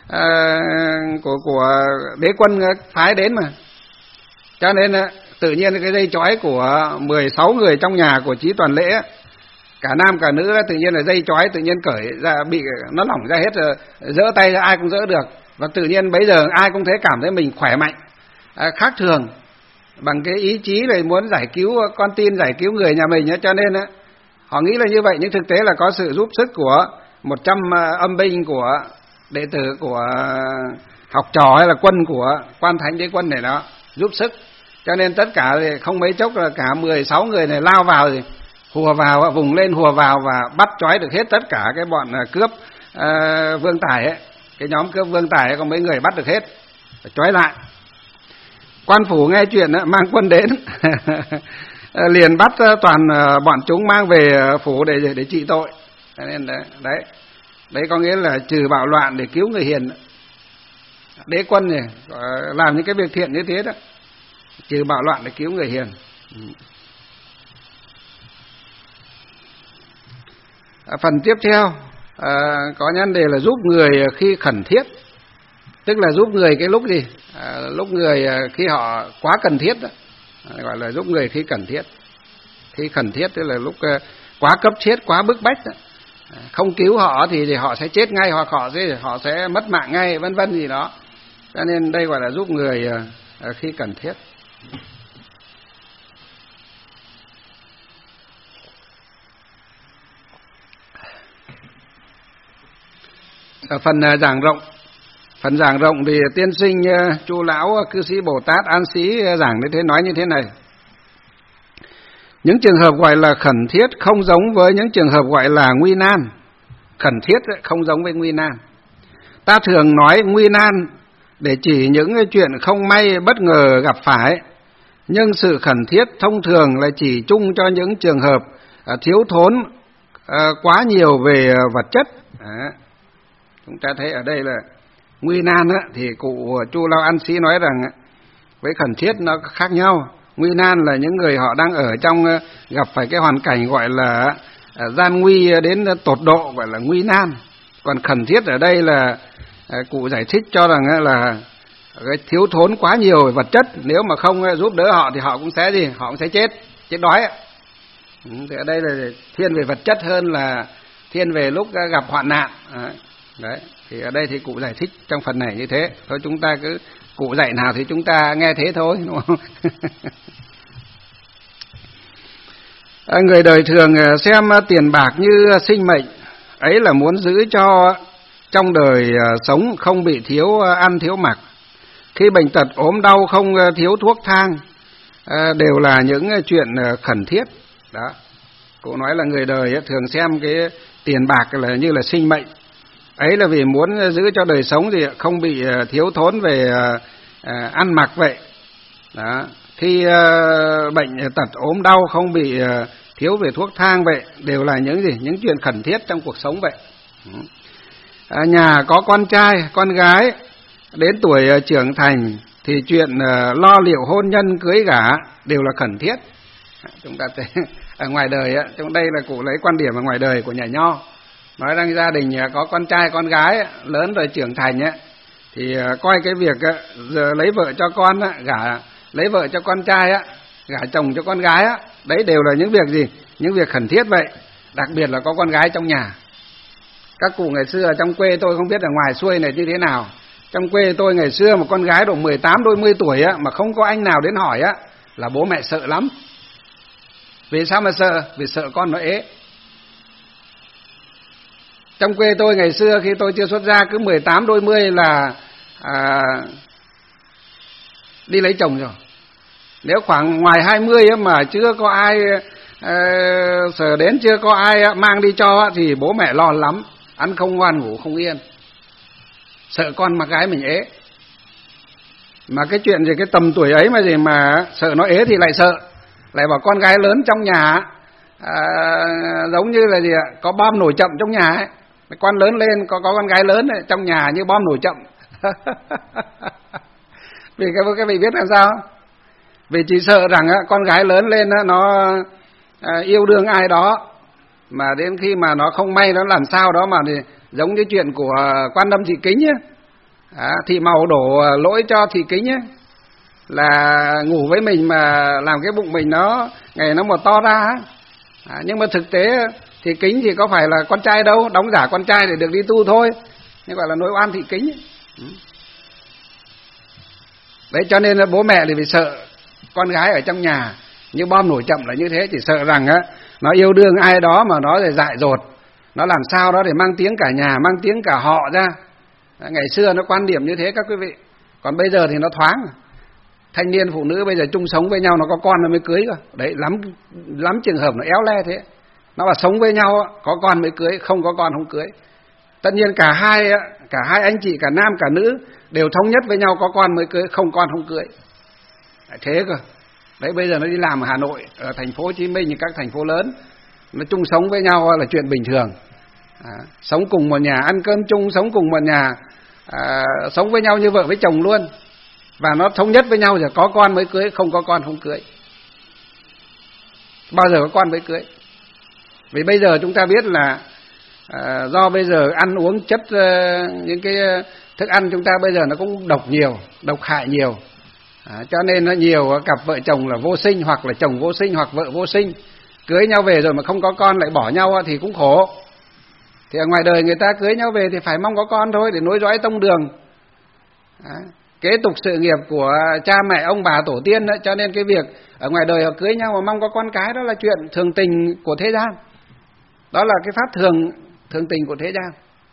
đế quân phái đến mà, cho nên tự nhiên cái dây trói của 16 người trong nhà của Chí Toàn Lễ, cả nam cả nữ, tự nhiên là dây trói tự nhiên cởi ra, bị nó lỏng ra hết, dỡ tay ra ai cũng dỡ được. Và tự nhiên bây giờ ai cũng thấy cảm thấy mình khỏe mạnh, khác thường, bằng cái ý chí này muốn giải cứu con tin, giải cứu người nhà mình. Cho nên họ nghĩ là như vậy, nhưng thực tế là có sự giúp sức của 100 âm binh, của đệ tử, của học trò hay là quân của Quan Thánh đế quân này đó giúp sức. Cho nên tất cả không mấy chốc là cả 16 người này lao vào hùa vào, vùng lên hùa vào và bắt trói được hết tất cả cái bọn cướp Vương Tài ấy. Cái nhóm cướp Vương Tài ấy, có mấy người bắt được hết, trói lại. Quan phủ nghe chuyện mang quân đến liền bắt toàn bọn chúng mang về phủ để trị tội. Cho nên đấy có nghĩa là trừ bạo loạn để cứu người hiền. Đế quân này làm những cái việc thiện như thế đó, trừ bạo loạn để cứu người hiền. Phần tiếp theo có nhan đề là giúp người khi khẩn thiết, tức là giúp người cái lúc gì? Lúc người khi họ quá cần thiết đó, gọi là giúp người khi cần thiết. Khi khẩn thiết tức là lúc quá cấp thiết, quá bức bách đó. Không cứu họ thì họ sẽ chết ngay, hoặc họ sẽ mất mạng ngay, vân vân gì đó. Cho nên đây gọi là giúp người khi cần thiết. Ở phần giảng rộng thì tiên sinh Chu lão cư sĩ Bồ Tát An Sĩ giảng như thế, nói như thế này: những trường hợp gọi là khẩn thiết không giống với những trường hợp gọi là nguy nan. Khẩn thiết không giống với nguy nan. Ta thường nói nguy nan để chỉ những chuyện không may bất ngờ gặp phải, nhưng sự khẩn thiết thông thường là chỉ chung cho những trường hợp thiếu thốn quá nhiều về vật chất. Chúng ta thấy ở đây là nguy nan thì cụ Chu Lao An Sĩ nói rằng với khẩn thiết nó khác nhau. Nguy nan là những người họ đang ở trong gặp phải cái hoàn cảnh gọi là gian nguy đến tột độ, gọi là nguy nan. Còn khẩn thiết ở đây là cụ giải thích cho rằng là cái thiếu thốn quá nhiều về vật chất, nếu mà không giúp đỡ họ thì họ cũng sẽ gì? Họ cũng sẽ chết đói. Thì ở đây là thiên về vật chất hơn là thiên về lúc gặp hoạn nạn. Đấy, thì ở đây thì cụ giải thích trong phần này như thế. Thôi chúng ta cứ cụ dạy nào thì chúng ta nghe thế thôi, đúng không? Người đời thường xem tiền bạc như sinh mệnh, ấy là muốn giữ cho trong đời sống không bị thiếu ăn thiếu mặc. Khi bệnh tật ốm đau không thiếu thuốc thang, đều là những chuyện khẩn thiết. Đó, cụ nói là người đời thường xem cái tiền bạc là như là sinh mệnh, ấy là vì muốn giữ cho đời sống thì không bị thiếu thốn về ăn mặc vậy. Đó, khi bệnh tật ốm đau không bị thiếu về thuốc thang vậy, đều là những gì? Những chuyện khẩn thiết trong cuộc sống vậy. Nhà có con trai, con gái đến tuổi trưởng thành thì chuyện lo liệu hôn nhân cưới gả đều là khẩn thiết. Chúng ta thấy ở ngoài đời trong đây là cụ lấy quan điểm ở ngoài đời của nhà Nho, nói rằng gia đình có con trai con gái lớn rồi trưởng thành thì coi cái việc giờ lấy vợ cho con gả, lấy vợ cho con trai gả chồng cho con gái đấy đều là những việc gì? Những việc khẩn thiết vậy. Đặc biệt là có con gái trong nhà. Các cụ ngày xưa ở trong quê tôi, không biết ở ngoài xuôi này như thế nào, trong quê tôi ngày xưa một con gái độ 18 đôi 10 tuổi mà không có anh nào đến hỏi là bố mẹ sợ lắm. Vì sao mà sợ? Vì sợ con nó ế. Trong quê tôi ngày xưa khi tôi chưa xuất gia, cứ 18 đôi 10 là đi lấy chồng rồi. Nếu khoảng ngoài 20 mà chưa có ai sờ đến, chưa có ai mang đi cho thì bố mẹ lo lắm, ăn không ngoan ngủ không yên, sợ con mà gái mình ế. Mà cái chuyện gì cái tầm tuổi ấy mà gì mà sợ nó ế thì lại sợ, lại bảo con gái lớn trong nhà giống như là gì có bom nổ chậm trong nhà ấy. Con lớn lên có con gái lớn ấy, trong nhà như bom nổ chậm. Vì các vị biết làm sao? Vì chỉ sợ rằng con gái lớn lên nó yêu đương ai đó, mà đến khi mà nó không may nó làm sao đó mà thì giống như chuyện của Quan Âm Thị Kính Thị Màu đổ lỗi cho Thị Kính là ngủ với mình mà làm cái bụng mình nó ngày nó một to ra nhưng mà thực tế Thị Kính thì có phải là con trai đâu, đóng giả con trai để được đi tu thôi, nhưng gọi là nỗi oan Thị Kính đấy. Cho nên bố mẹ thì vì sợ con gái ở trong nhà như bom nổ chậm là như thế, chỉ sợ rằng nó yêu đương ai đó mà nó lại dại dột, nó làm sao đó để mang tiếng cả nhà, mang tiếng cả họ ra. Ngày xưa nó quan điểm như thế các quý vị, còn bây giờ thì nó thoáng. thanh niên phụ nữ bây giờ chung sống với nhau nó có con nó mới cưới cơ. Đấy, lắm trường hợp nó éo le thế. Nó là sống với nhau có con mới cưới, không có con không cưới. Tất nhiên cả hai anh chị, cả nam cả nữ đều thống nhất với nhau có con mới cưới, không con không cưới. Thế cơ. Đấy, bây giờ nó đi làm ở Hà Nội, ở thành phố Hồ Chí Minh, các thành phố lớn, nó chung sống với nhau là chuyện bình thường. Sống cùng một nhà, ăn cơm chung, sống cùng một nhà, sống với nhau như vợ với chồng luôn. Và nó thống nhất với nhau là có con mới cưới, không có con không cưới. Bao giờ có con mới cưới. Vì bây giờ chúng ta biết là do bây giờ ăn uống chất, những cái thức ăn chúng ta bây giờ nó cũng độc nhiều, độc hại nhiều. Cho nên nó nhiều cặp vợ chồng là vô sinh, hoặc là chồng vô sinh, hoặc vợ vô sinh. Cưới nhau về rồi mà không có con lại bỏ nhau thì cũng khổ. Thì ở ngoài đời người ta cưới nhau về thì phải mong có con thôi để nối dõi tông đường, kế tục sự nghiệp của cha mẹ ông bà tổ tiên đó. Cho nên cái việc ở ngoài đời họ cưới nhau mà mong có con cái đó là chuyện thường tình của thế gian. Đó là cái pháp thường tình của thế gian.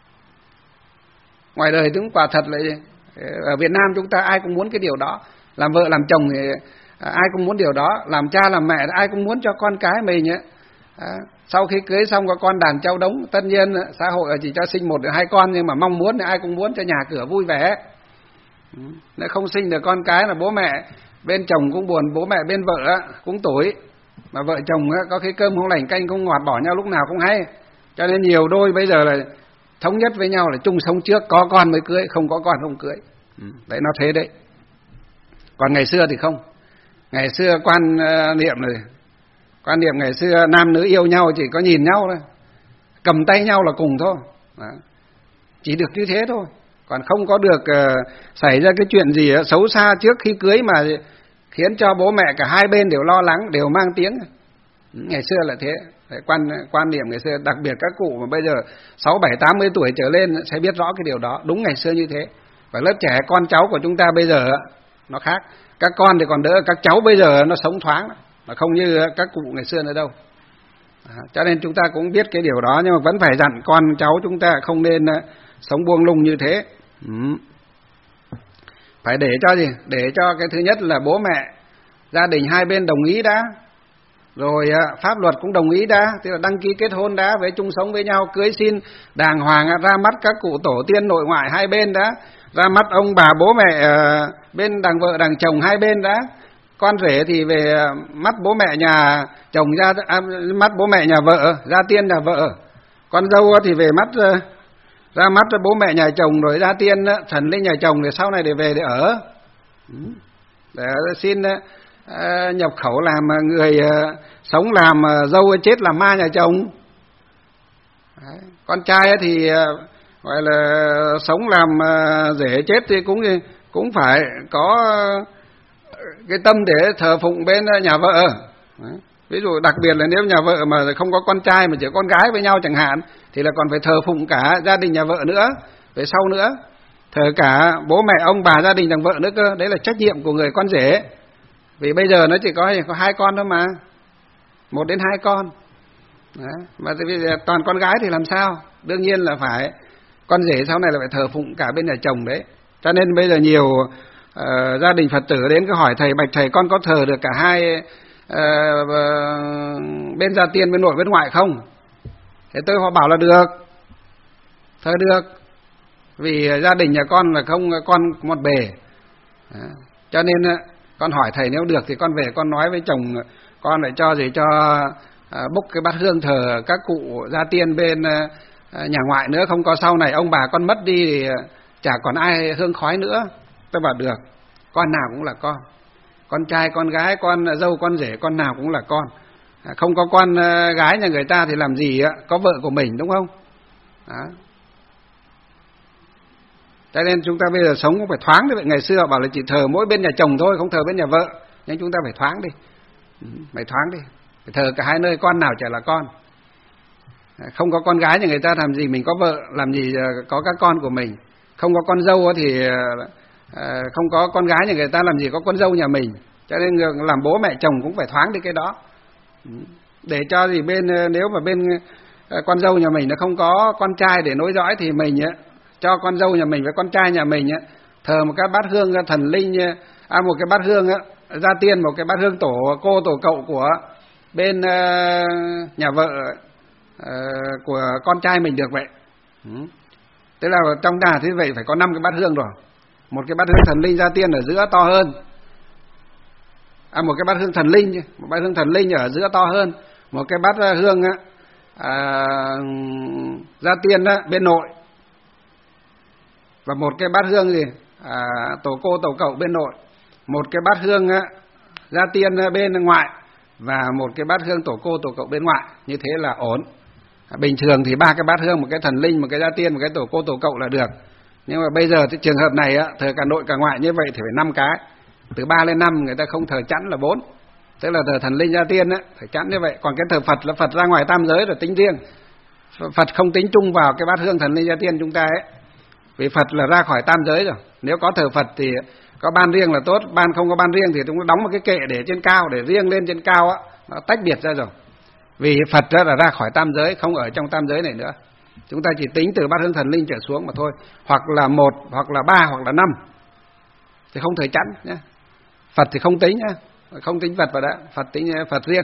Ngoài đời cũng quả thật là ở Việt Nam chúng ta ai cũng muốn cái điều đó. Làm vợ làm chồng thì ai cũng muốn điều đó. Làm cha làm mẹ ai cũng muốn cho con cái mình ấy. Sau khi cưới xong có con đàn cháu đống. Tất nhiên xã hội chỉ cho sinh 1 đến 2 con, nhưng mà mong muốn thì ai cũng muốn cho nhà cửa vui vẻ. Nếu không sinh được con cái là bố mẹ bên chồng cũng buồn, bố mẹ bên vợ cũng tủi. Mà vợ chồng có khi cơm không lành canh không ngọt, bỏ nhau lúc nào không hay. Cho nên nhiều đôi bây giờ là thống nhất với nhau là chung sống trước, có con mới cưới, không có con không cưới. Đấy, nó thế đấy. Còn ngày xưa thì không. Ngày xưa quan niệm ngày xưa nam nữ yêu nhau chỉ có nhìn nhau thôi, cầm tay nhau là cùng thôi. Chỉ được như thế thôi. Còn không có được xảy ra cái chuyện gì xấu xa trước khi cưới mà khiến cho bố mẹ cả hai bên đều lo lắng, đều mang tiếng. Ngày xưa là thế. Quan niệm ngày xưa, đặc biệt các cụ mà bây giờ 6, 7, 80 tuổi trở lên sẽ biết rõ cái điều đó. Đúng ngày xưa như thế. Và lớp trẻ con cháu của chúng ta bây giờ nó khác. Các con thì còn đỡ, các cháu bây giờ nó sống thoáng, mà không như các cụ ngày xưa nữa đâu. Cho nên chúng ta cũng biết cái điều đó, nhưng mà vẫn phải dặn con cháu chúng ta không nên sống buông lung như thế. Phải để cho gì? Để cho cái thứ nhất là bố mẹ, gia đình hai bên đồng ý đã, rồi pháp luật cũng đồng ý đã, tức là đăng ký kết hôn đã, với chung sống với nhau, cưới xin đàng hoàng, ra mắt các cụ tổ tiên nội ngoại hai bên đã, ra mắt ông bà bố mẹ bên đằng vợ đằng chồng hai bên đã. Con rể thì về mắt bố mẹ nhà chồng mắt bố mẹ nhà vợ, gia tiên nhà vợ. Con dâu thì về mắt ra mắt bố mẹ nhà chồng, rồi gia tiên thần linh nhà chồng, để sau này để về để ở. Để xin nhập khẩu làm người sống làm dâu, chết làm ma nhà chồng. Đấy. Con trai thì gọi là sống làm rể, chết thì cũng phải có cái tâm để thờ phụng bên nhà vợ. Đấy. Ví dụ đặc biệt là nếu nhà vợ mà không có con trai mà chỉ có con gái với nhau chẳng hạn, thì là còn phải thờ phụng cả gia đình nhà vợ nữa, về sau nữa, thờ cả bố mẹ ông bà gia đình đằng vợ nữa cơ. Đấy là trách nhiệm của người con rể. Vì bây giờ nó chỉ có 2 con thôi mà, 1 đến 2 con. Đấy. Mà bây giờ toàn con gái thì làm sao? Đương nhiên là phải con rể sau này là phải thờ phụng cả bên nhà chồng đấy. Cho nên bây giờ nhiều gia đình Phật tử đến cứ hỏi thầy: bạch thầy, con có thờ được cả hai bên gia tiên, bên nội bên ngoại không? Thế tôi họ bảo là được, thờ được, vì gia đình nhà con là không con một bề. Cho nên con hỏi thầy, nếu được thì con về con nói với chồng con lại cho gì cho bốc cái bát hương thờ các cụ gia tiên bên nhà ngoại nữa, không có sau này ông bà con mất đi thì chả còn ai hương khói nữa. Tôi bảo được, con nào cũng là con trai con gái, con dâu con rể, con nào cũng là con. Không có con gái nhà người ta thì làm gì có vợ của mình, đúng không? Đó. Cho nên chúng ta bây giờ sống cũng phải thoáng đi. Vậy ngày xưa bảo là chỉ thờ mỗi bên nhà chồng thôi, không thờ bên nhà vợ. Nhưng chúng ta phải thoáng đi, phải thoáng đi, phải thờ cả hai nơi, con nào chả là con. Không có con gái nhà người ta làm gì mình có vợ, làm gì có các con của mình. Không có con dâu thì không có con gái nhà người ta làm gì có con dâu nhà mình. Cho nên làm bố mẹ chồng cũng phải thoáng đi cái đó, để cho gì bên, nếu mà bên con dâu nhà mình nó không có con trai để nối dõi thì mình cho con dâu nhà mình với con trai nhà mình thờ một cái bát hương thần linh một cái bát hương á, gia tiên, một cái bát hương tổ cô tổ cậu của bên nhà vợ của con trai mình được vậy. Tức là trong nhà thế vậy phải có 5 cái bát hương rồi. Một cái bát hương thần linh gia tiên ở giữa to hơn. Một cái bát hương thần linh, một bát hương thần linh ở giữa to hơn, một cái bát hương gia tiên bên nội, và một cái bát hương gì tổ cô tổ cậu bên nội, một cái bát hương gia tiên bên ngoại, và một cái bát hương tổ cô tổ cậu bên ngoại. Như thế là ổn. Bình thường thì 3 cái bát hương, một cái thần linh, một cái gia tiên, một cái tổ cô tổ cậu là được. Nhưng mà bây giờ cái trường hợp này thờ cả nội cả ngoại như vậy thì phải 5 cái. Từ 3 lên 5 người ta không thờ chẵn là 4. Tức là thờ thần linh gia tiên phải chẵn như vậy. Còn cái thờ Phật là Phật ra ngoài tam giới rồi tính riêng. Phật không tính chung vào cái bát hương thần linh gia tiên chúng ta ấy. Vì Phật là ra khỏi tam giới rồi. Nếu có thờ Phật thì có ban riêng là tốt, ban không có ban riêng thì chúng ta đóng một cái kệ để trên cao, để riêng lên trên cao nó tách biệt ra rồi. Vì Phật là ra khỏi tam giới, không ở trong tam giới này nữa. Chúng ta chỉ tính từ bát hương thần linh trở xuống mà thôi. Hoặc là 1, hoặc là 3, hoặc là 5 thì không thể chẵn nhé. Phật thì không tính nhé, không tính Phật vào đó. Phật tính Phật riêng.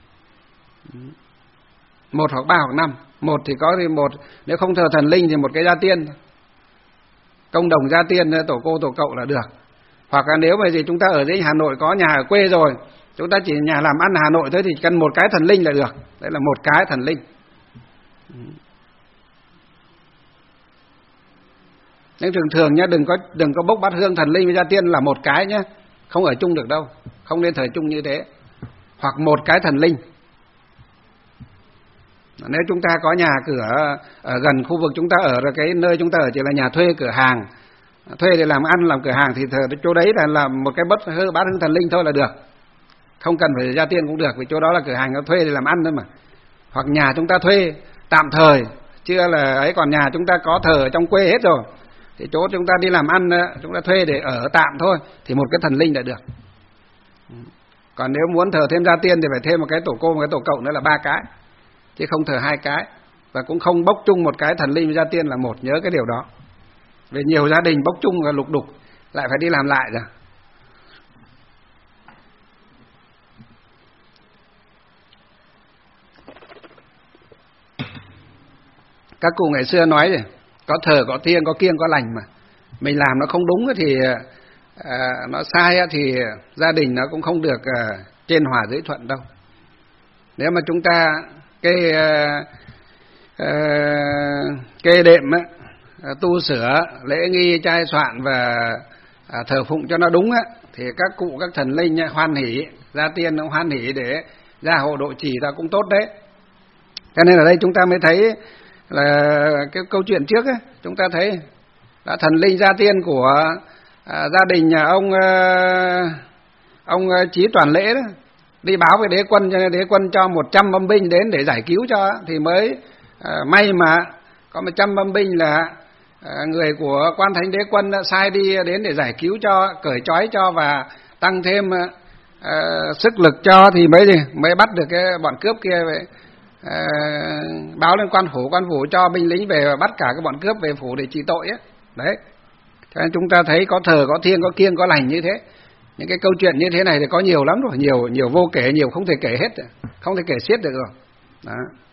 1 hoặc 3 hoặc 5. 1 thì có thì 1, nếu không thờ thần linh thì một cái gia tiên, công đồng gia tiên, tổ cô tổ cậu là được. Hoặc là nếu mà gì chúng ta ở dưới Hà Nội có nhà ở quê rồi, chúng ta chỉ nhà làm ăn Hà Nội thôi thì cần một cái thần linh là được. Đấy là một cái thần linh. Nhưng thường thường nhá, đừng có bốc bát hương thần linh với gia tiên là một cái nhá, không ở chung được đâu, không nên thờ chung như thế. Hoặc một cái thần linh. Nếu chúng ta có nhà cửa ở gần khu vực chúng ta ở, cái nơi chúng ta ở chỉ là nhà thuê cửa hàng, thuê để làm ăn làm cửa hàng thì thờ chỗ đấy là một cái bát hương thần linh thôi là được. Không cần phải gia tiên cũng được, vì chỗ đó là cửa hàng nó thuê để làm ăn thôi mà. Hoặc nhà chúng ta thuê tạm thời, chưa là ấy, còn nhà chúng ta có thờ ở trong quê hết rồi, thì chỗ chúng ta đi làm ăn chúng ta thuê để ở tạm thôi, thì một cái thần linh là được. Còn nếu muốn thờ thêm gia tiên thì phải thêm một cái tổ cô, một cái tổ cậu nữa là 3 cái, chứ không thờ 2 cái. Và cũng không bốc chung một cái thần linh với gia tiên là 1, nhớ cái điều đó. Vì nhiều gia đình bốc chung và lục đục lại phải đi làm lại rồi. Các cụ ngày xưa nói rồi, có thờ có thiêng, có kiêng có lành mà. Mình làm nó không đúng thì nó sai thì gia đình nó cũng không được trên hòa dưới thuận đâu. Nếu mà chúng ta kê đệm tu sửa lễ nghi trai soạn và thờ phụng cho nó đúng thì các cụ các thần linh hoan hỉ, gia tiên cũng hoan hỉ để gia hộ độ trì ta cũng tốt đấy. Cho nên ở đây chúng ta mới thấy là cái câu chuyện trước chúng ta thấy là thần linh gia tiên của gia đình nhà ông Chí Toàn Lễ đó, đi báo với đế quân, cho nên đế quân cho 100 băm binh đến để giải cứu cho, thì mới may mà có 100 băm binh là người của Quan Thánh Đế Quân sai đi đến để giải cứu cho, cởi trói cho và tăng thêm sức lực cho, thì mới bắt được cái bọn cướp kia vậy. Báo lên quan phủ cho binh lính về và bắt cả cái bọn cướp về phủ để trị tội ấy. Đấy. Cho nên chúng ta thấy có thờ, có thiêng, có kiêng, có lành như thế. Những cái câu chuyện như thế này thì có nhiều lắm rồi, nhiều vô kể, nhiều không thể kể hết, không thể kể xiết được rồi. Đó.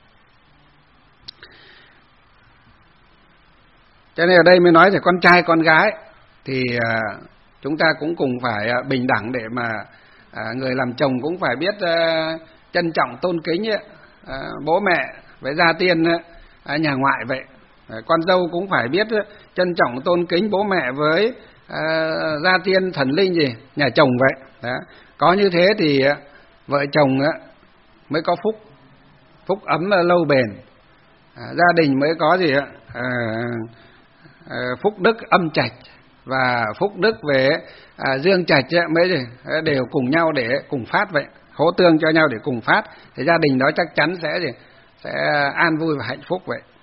Cho nên ở đây mới nói về con trai con gái thì chúng ta cũng cùng phải bình đẳng, để mà người làm chồng cũng phải biết trân trọng tôn kính bố mẹ với gia tiên nhà ngoại vậy. Con dâu cũng phải biết trân trọng tôn kính bố mẹ với gia tiên thần linh nhà chồng vậy. Đó. Có như thế thì vợ chồng mới có phúc ấm lâu bền, gia đình mới có phúc đức âm trạch, và phúc đức về dương trạch mới đều cùng nhau để cùng phát vậy, hỗ tương cho nhau để cùng phát, thì gia đình đó chắc chắn sẽ an vui và hạnh phúc vậy.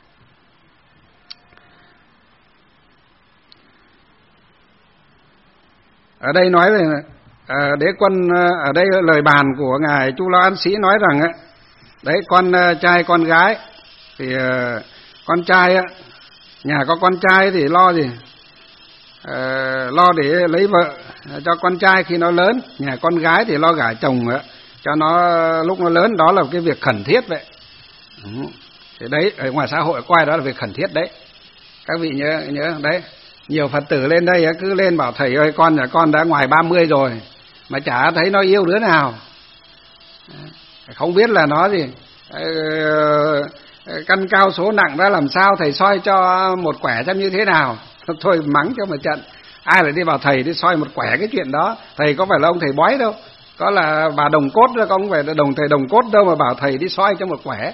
Ở đây nói về đế quân, ở đây lời bàn của ngài Chu Lao An Sĩ nói rằng đấy, con trai con gái thì con trai nhà có con trai thì lo để lấy vợ cho con trai khi nó lớn, nhà con gái thì lo gả chồng cho nó lúc nó lớn, đó là cái việc khẩn thiết vậy. Thì đấy, ở ngoài xã hội coi đó là việc khẩn thiết đấy. Các vị nhớ đấy, nhiều Phật tử lên đây cứ lên bảo thầy ơi, con nhà con đã ngoài 30 rồi mà chả thấy nó yêu đứa nào, không biết là nó gì căn cao số nặng ra làm sao, thầy soi cho một quẻ xem như thế nào. Thôi mắng cho một trận, ai lại đi bảo thầy đi soi một quẻ cái chuyện đó. Thầy có phải là ông thầy bói đâu, có là bà đồng cốt đâu, không phải là thầy đồng cốt đâu mà bảo thầy đi soi cho một quẻ.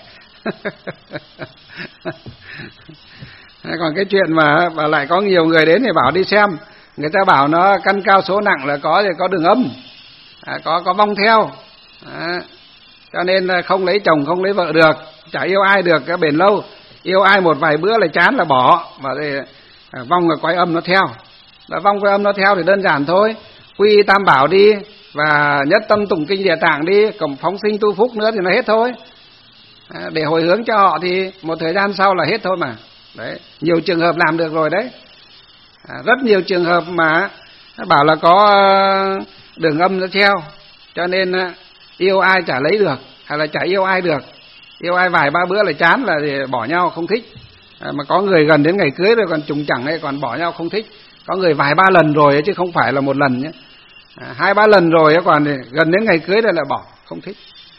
Còn cái chuyện mà lại có nhiều người đến thì bảo đi xem, người ta bảo nó căn cao số nặng là có đường âm, có vong theo, cho nên là không lấy chồng không lấy vợ được, chả yêu ai được cái bền lâu, yêu ai một vài bữa là chán là bỏ, và thì vong là quái âm nó theo. Và vong quái âm nó theo thì đơn giản thôi, quy tam bảo đi và nhất tâm tụng kinh Địa Tạng đi, cộng phóng sinh tu phúc nữa thì nó hết thôi. Để hồi hướng cho họ thì một thời gian sau là hết thôi mà. Đấy, nhiều trường hợp làm được rồi đấy. Rất nhiều trường hợp mà bảo là có đường âm nó theo, cho nên yêu ai chả lấy được, hay là chả yêu ai được, yêu ai vài ba bữa là chán là bỏ nhau không thích. Mà có người gần đến ngày cưới rồi còn trùng chẳng hay còn bỏ nhau không thích. Có người vài ba lần rồi chứ không phải là một lần nhé, 2-3 lần rồi còn gần đến ngày cưới rồi lại bỏ không thích.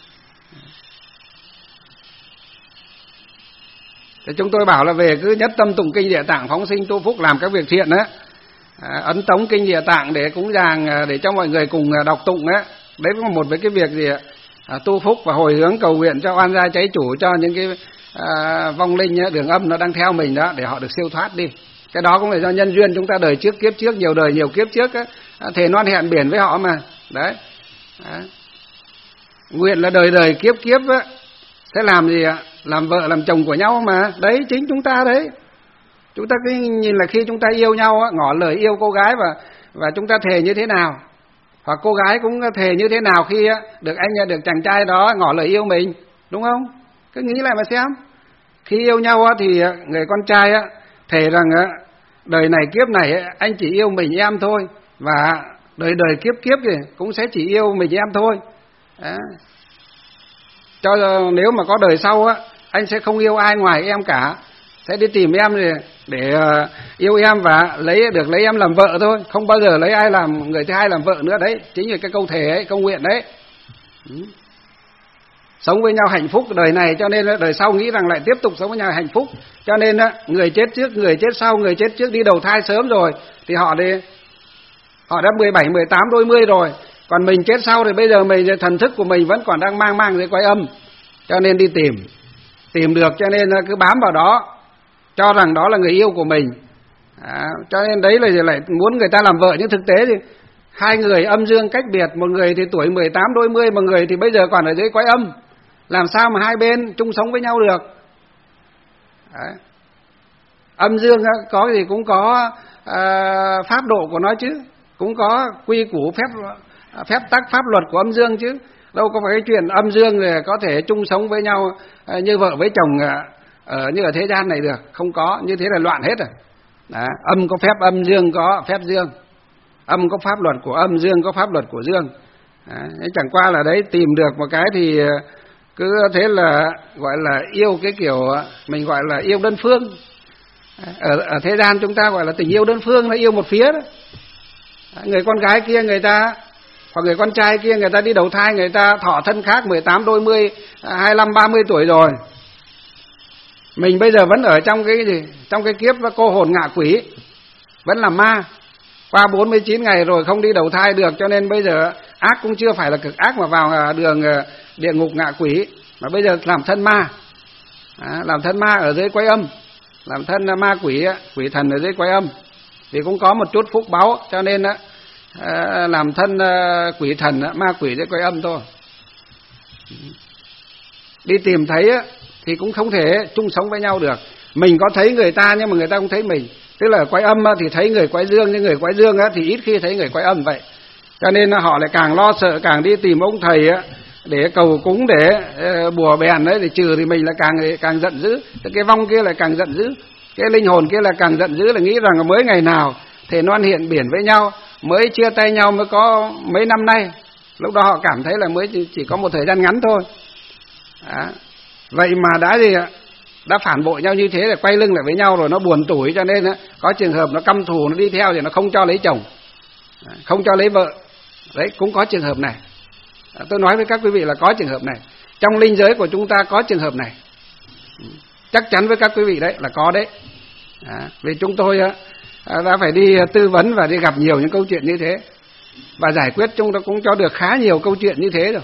Thì chúng tôi bảo là về cứ nhất tâm tụng kinh Địa Tạng, phóng sinh tu phúc, làm các việc thiện á, ấn tống kinh Địa Tạng để cúng dường, để cho mọi người cùng đọc tụng á. Đấy có một cái việc gì ạ? Tu phúc và hồi hướng cầu nguyện cho oan gia cháy chủ, cho những cái vong linh đường âm nó đang theo mình đó, để họ được siêu thoát đi. Cái đó cũng là do nhân duyên chúng ta đời trước kiếp trước, nhiều đời nhiều kiếp trước á, thề non hẹn biển với họ mà. Đấy. Nguyện là đời đời kiếp kiếp á sẽ làm gì ạ? Làm vợ làm chồng của nhau mà. Đấy, chính chúng ta đấy. Chúng ta cứ nhìn là khi chúng ta yêu nhau á, ngỏ lời yêu cô gái và chúng ta thề như thế nào, hoặc cô gái cũng thề như thế nào khi được anh được chàng trai đó ngỏ lời yêu mình, đúng không? Cứ nghĩ lại mà xem. Khi yêu nhau thì người con trai thề rằng đời này kiếp này anh chỉ yêu mình em thôi, và đời đời kiếp kiếp thì cũng sẽ chỉ yêu mình em thôi. Cho nếu mà có đời sau anh sẽ không yêu ai ngoài em cả, sẽ đi tìm em để yêu em và lấy em làm vợ thôi, không bao giờ lấy ai làm người thứ hai làm vợ nữa. Đấy chính là cái câu thề ấy, câu nguyện đấy. Sống với nhau hạnh phúc đời này, cho nên đời sau nghĩ rằng lại tiếp tục sống với nhau hạnh phúc. Cho nên người chết trước, người chết sau, người chết trước đi đầu thai sớm rồi thì họ đã 17, 18, đôi mươi rồi. Còn mình chết sau thì bây giờ thần thức của mình vẫn còn đang mang dưới quái âm, cho nên đi tìm được, cho nên cứ bám vào đó, cho rằng đó là người yêu của mình. Cho nên đấy là lại muốn người ta làm vợ, nhưng thực tế thì hai người âm dương cách biệt, một người thì tuổi 18 đôi mươi, một người thì bây giờ còn ở dưới quái âm, làm sao mà hai bên chung sống với nhau được. Đấy. Âm dương có gì cũng có pháp độ của nó chứ, cũng có quy củ phép tắc pháp luật của âm dương chứ, đâu có phải cái chuyện âm dương rồi có thể chung sống với nhau như vợ với chồng như ở thế gian này được, không có. Như thế là loạn hết rồi. Đó. Âm có phép âm, dương có phép dương, âm có pháp luật của âm, dương có pháp luật của dương. Chẳng qua là đấy, tìm được một cái thì cứ thế là gọi là yêu cái kiểu mình gọi là yêu đơn phương. Ở thế gian chúng ta gọi là tình yêu đơn phương, là yêu một phía đó. Người con gái kia người ta, hoặc người con trai kia người ta đi đầu thai, người ta thọ thân khác 18 đôi mươi, 25, 30 tuổi rồi. Mình bây giờ vẫn ở trong cái gì? Trong cái kiếp cô hồn ngạ quỷ, vẫn là ma. Qua 49 ngày rồi không đi đầu thai được, cho nên bây giờ ác cũng chưa phải là cực ác mà vào đường địa ngục ngạ quỷ, mà bây giờ làm thân ma. Làm thân ma ở dưới quái âm, làm thân ma quỷ, quỷ thần ở dưới quái âm, thì cũng có một chút phúc báu, cho nên làm thân quỷ thần, ma quỷ dưới quái âm thôi. Đi tìm thấy thì cũng không thể chung sống với nhau được. Mình có thấy người ta nhưng mà người ta không thấy mình. Tức là quái âm thì thấy người quái dương, nhưng người quái dương thì ít khi thấy người quái âm vậy. Cho nên họ lại càng lo sợ, càng đi tìm ông thầy để cầu cúng, để bùa bèn đấy, để trừ, thì mình là càng giận dữ. Cái vong kia lại càng giận dữ, cái linh hồn kia là càng giận dữ, là nghĩ rằng mới ngày nào thề non hẹn biển với nhau, mới chia tay nhau mới có mấy năm nay. Lúc đó họ cảm thấy là mới chỉ có một thời gian ngắn thôi. Vậy mà đã phản bội nhau như thế, là quay lưng lại với nhau rồi nó buồn tủi, cho nên có trường hợp nó căm thù, nó đi theo thì nó không cho lấy chồng, không cho lấy vợ. Đấy, cũng có trường hợp này. Tôi nói với các quý vị là có trường hợp này. Trong linh giới của chúng ta có trường hợp này. Chắc chắn với các quý vị đấy là có đấy. Vì chúng tôi đã phải đi tư vấn và đi gặp nhiều những câu chuyện như thế, và giải quyết chúng ta cũng cho được khá nhiều câu chuyện như thế rồi.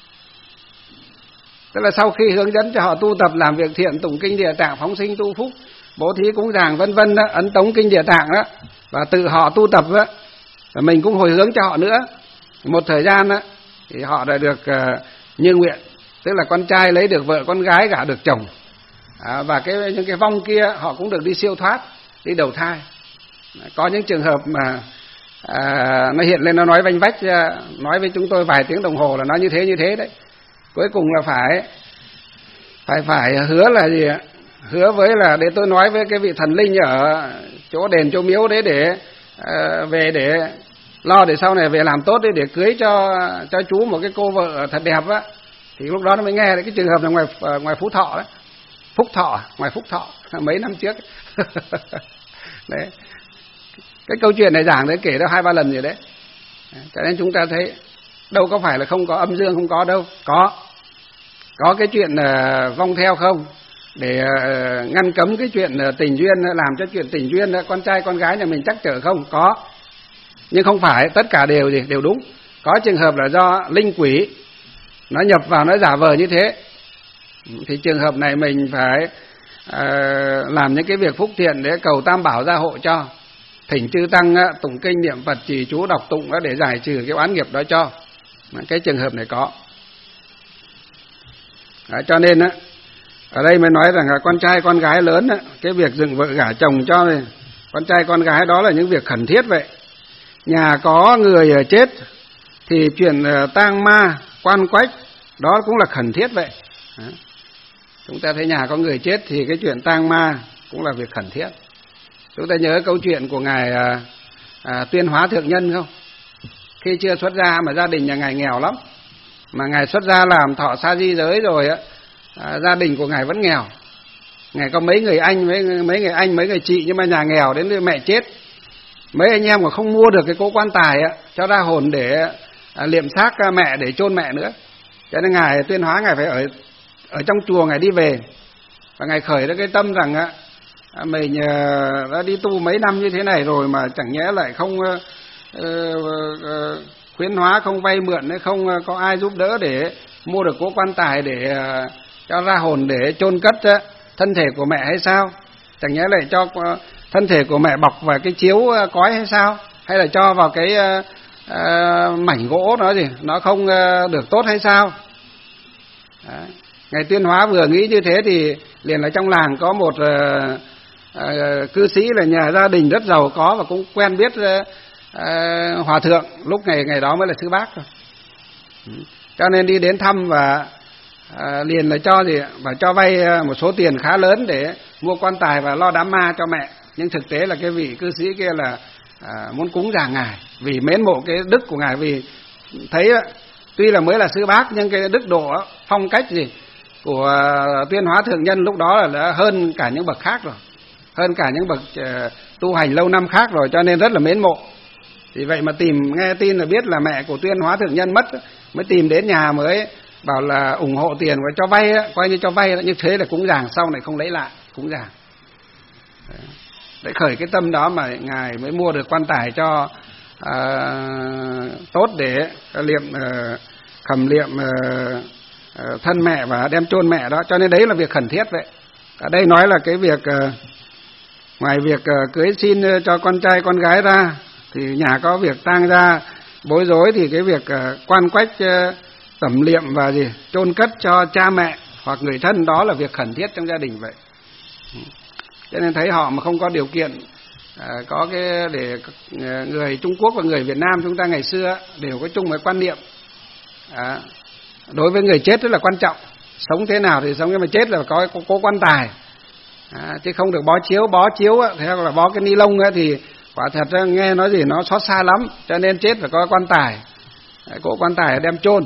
Tức là sau khi hướng dẫn cho họ tu tập làm việc thiện, tụng kinh Địa Tạng, phóng sinh tu phúc, bố thí cúng dường vân vân đó, ấn tống kinh Địa Tạng đó, và tự họ tu tập đó, và mình cũng hồi hướng cho họ nữa. Một thời gian đó, thì họ đã được như nguyện, tức là con trai lấy được vợ, con gái gả được chồng, và những cái vong kia họ cũng được đi siêu thoát, đi đầu thai. Có những trường hợp mà nó hiện lên, nó nói vanh vách, nói với chúng tôi vài tiếng đồng hồ là nó như thế đấy. Cuối cùng là phải hứa là gì ạ? Hứa với là để tôi nói với cái vị thần linh ở chỗ đền chỗ miếu đấy để về để lo để sau này về làm tốt để cưới cho chú một cái cô vợ thật đẹp á. Thì lúc đó nó mới nghe cái trường hợp là ngoài Phú Thọ đấy. Ngoài Phúc Thọ mấy năm trước. Đấy. Cái câu chuyện này giảng đấy kể ra 2-3 lần rồi đấy. Cho nên chúng ta thấy đâu có phải là không có âm dương, không có đâu. Có cái chuyện vong theo không, để ngăn cấm cái chuyện tình duyên, làm cho chuyện tình duyên con trai con gái nhà mình trắc trở không? Có. Nhưng không phải tất cả đều đúng. Có trường hợp là do linh quỷ nó nhập vào, nó giả vờ như thế. Thì trường hợp này mình phải làm những cái việc phúc thiện để cầu Tam Bảo gia hộ cho, thỉnh chư tăng tụng kinh niệm Phật trì chú đọc tụng để giải trừ cái oán nghiệp đó cho. Cái trường hợp này có. Cho nên ở đây mới nói rằng là con trai con gái lớn cái việc dựng vợ gả chồng cho này, con trai con gái đó là những việc khẩn thiết vậy. Nhà có người chết thì chuyện tang ma quan quách đó cũng là khẩn thiết vậy. Chúng ta thấy nhà có người chết thì cái chuyện tang ma cũng là việc khẩn thiết. Chúng ta nhớ câu chuyện của ngài Tuyên Hóa Thượng Nhân không? Khi chưa xuất gia mà gia đình nhà ngài nghèo lắm, mà ngài xuất gia làm thọ sa di giới rồi gia đình của ngài vẫn nghèo. Ngài có mấy người anh, mấy người chị, nhưng mà nhà nghèo đến mẹ chết. Mấy anh em còn không mua được cái cỗ quan tài cho ra hồn để liệm xác mẹ, để chôn mẹ nữa. Cho nên ngài Tuyên Hóa, ngài phải ở trong chùa ngài đi về, và ngài khởi ra cái tâm rằng mình đã đi tu mấy năm như thế này rồi mà chẳng nhẽ lại không khuyến hóa, không vay mượn, không có ai giúp đỡ để mua được cỗ quan tài để cho ra hồn để chôn cất thân thể của mẹ hay sao? Chẳng nhẽ lại cho thân thể của mẹ bọc vào cái chiếu cói hay sao? Hay là cho vào cái mảnh gỗ nó không được tốt hay sao? Ngài Tuyên Hóa vừa nghĩ như thế thì liền là trong làng có một cư sĩ là nhà gia đình rất giàu có và cũng quen biết hòa thượng, lúc ngày đó mới là thứ Bác rồi. Cho nên đi đến thăm và liền là cho vay một số tiền khá lớn để mua quan tài và lo đám ma cho mẹ. Nhưng thực tế là cái vị cư sĩ kia là muốn cúng dường ngài vì mến mộ cái đức của ngài, vì thấy tuy là mới là sư Bác nhưng cái đức độ phong cách của Tuyên Hóa Thượng Nhân lúc đó là đã hơn cả những bậc khác rồi, hơn cả những bậc tu hành lâu năm khác rồi, cho nên rất là mến mộ. Thì vậy mà nghe tin là biết là mẹ của Tuyên Hóa Thượng Nhân mất, mới tìm đến nhà mới bảo là ủng hộ tiền và cho vay, coi như cho vay, như thế là cúng dường, sau này không lấy lại cúng dường. Để khởi cái tâm đó mà ngài mới mua được quan tài cho tốt để khẩm liệm thân mẹ và đem chôn mẹ đó. Cho nên đấy là việc khẩn thiết vậy. Ở đây nói là cái việc ngoài việc cưới xin cho con trai con gái ra thì nhà có việc tang ra bối rối, thì cái việc quan quách tẩm liệm và chôn cất cho cha mẹ hoặc người thân đó là việc khẩn thiết trong gia đình vậy. Cho nên thấy họ mà không có điều kiện có cái để người Trung Quốc và người Việt Nam chúng ta ngày xưa đều có chung một quan niệm đối với người chết rất là quan trọng, sống thế nào thì sống, nhưng mà chết là có quan tài, chứ không được bó chiếu theo là bó cái ni lông thì quả thật nghe nói gì nó xót xa lắm, cho nên chết phải có quan tài, cỗ quan tài đem chôn.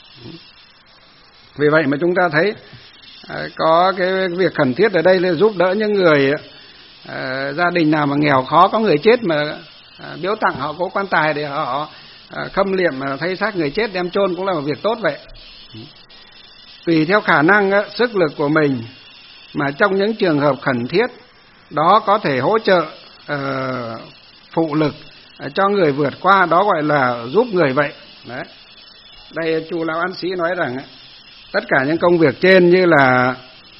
Vì vậy mà chúng ta thấy có cái việc cần thiết ở đây là giúp đỡ những người gia đình nào mà nghèo khó có người chết mà biếu tặng họ cỗ quan tài để họ khâm liệm thay xác người chết đem chôn cũng là một việc tốt vậy. Tùy theo khả năng sức lực của mình mà trong những trường hợp khẩn thiết đó có thể hỗ trợ phụ lực cho người vượt qua, đó gọi là giúp người vậy. Đấy. Đây chú lão An Sĩ nói rằng tất cả những công việc trên như là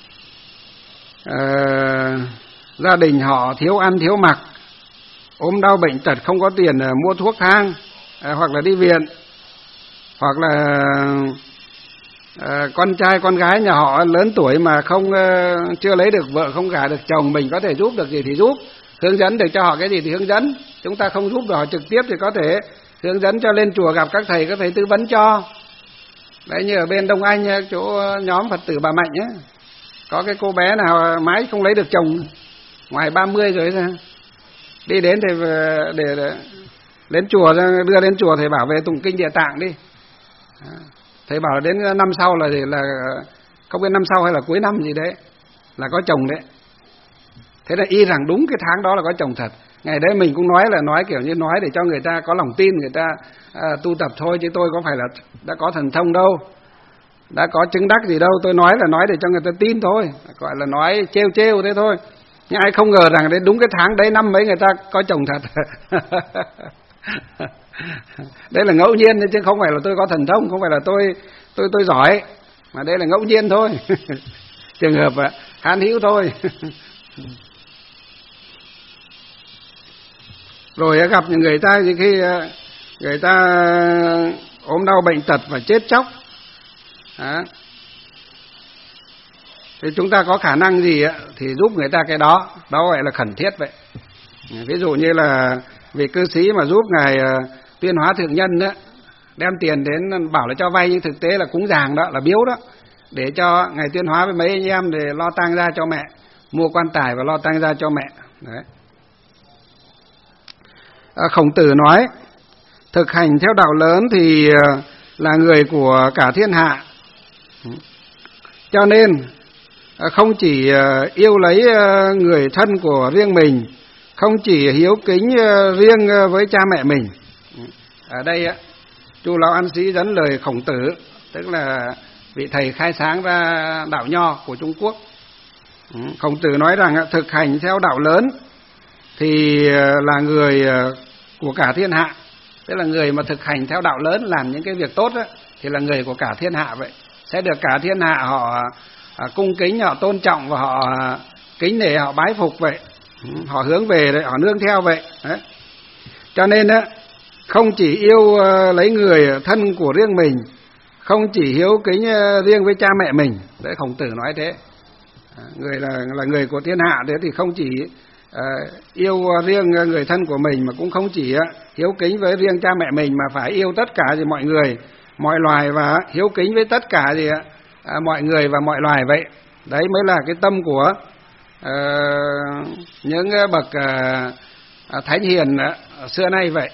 gia đình họ thiếu ăn thiếu mặc, ốm đau bệnh tật không có tiền mua thuốc thang, hoặc là đi viện, hoặc là con trai con gái nhà họ lớn tuổi mà chưa lấy được vợ, không gả được chồng, mình có thể giúp được gì thì giúp, hướng dẫn được cho họ cái gì thì hướng dẫn. Chúng ta không giúp được họ trực tiếp thì có thể hướng dẫn cho lên chùa gặp các thầy tư vấn cho. Đấy, như ở bên Đông Anh chỗ nhóm Phật tử bà Mạnh ấy, có cái cô bé nào mãi không lấy được chồng, ngoài 30 rồi ra, đi đến thì để đến chùa, đưa đến chùa thầy bảo về tụng kinh Địa Tạng đi. Thầy bảo đến năm sau là không biết năm sau hay là cuối năm gì đấy là có chồng đấy. Thế là y rằng đúng cái tháng đó là có chồng thật. Ngày đấy mình cũng nói kiểu như nói để cho người ta có lòng tin, người ta tu tập thôi, chứ tôi có phải là đã có thần thông đâu, đã có chứng đắc gì đâu. Tôi nói là nói để cho người ta tin thôi, gọi là nói trêu thế thôi. Nhưng ai không ngờ rằng đến đúng cái tháng đấy năm mấy người ta có chồng thật. Đây là ngẫu nhiên chứ không phải là tôi có thần thông, không phải là tôi giỏi, mà đây là ngẫu nhiên thôi. Trường hợp han hữu thôi. Rồi gặp những người ta thì khi người ta ốm đau bệnh tật và chết chóc, thì chúng ta có khả năng gì thì giúp người ta cái đó gọi là khẩn thiết vậy. Ví dụ như là vị cư sĩ mà giúp ngài Tuyên Hóa Thượng Nhân đó, đem tiền đến bảo là cho vay nhưng thực tế là cúng dường đó, là biếu đó, để cho ngài Tuyên Hóa với mấy anh em để lo tang gia cho mẹ, mua quan tài và lo tang gia cho mẹ. Đấy. Khổng Tử nói thực hành theo đạo lớn thì là người của cả thiên hạ, cho nên không chỉ yêu lấy người thân của riêng mình, không chỉ hiếu kính riêng với cha mẹ mình. Ở đây chú lão An Sĩ dẫn lời Khổng Tử, tức là vị thầy khai sáng ra đạo Nho của Trung Quốc. Khổng Tử nói rằng thực hành theo đạo lớn thì là người của cả thiên hạ, tức là người mà thực hành theo đạo lớn, làm những cái việc tốt đó, thì là người của cả thiên hạ vậy, sẽ được cả thiên hạ họ cung kính, họ tôn trọng và họ kính nể, họ bái phục vậy, họ hướng về đấy, họ nương theo vậy. Đấy. Cho nên á, không chỉ yêu lấy người thân của riêng mình, không chỉ hiếu kính riêng với cha mẹ mình. Đấy, Khổng Tử nói thế. Người là người của thiên hạ, thế thì không chỉ yêu riêng người thân của mình, mà cũng không chỉ hiếu kính với riêng cha mẹ mình, mà phải yêu tất cả gì mọi người, mọi loài, và hiếu kính với tất cả gì mọi người và mọi loài vậy. Đấy mới là cái tâm của những bậc thánh hiền xưa nay vậy.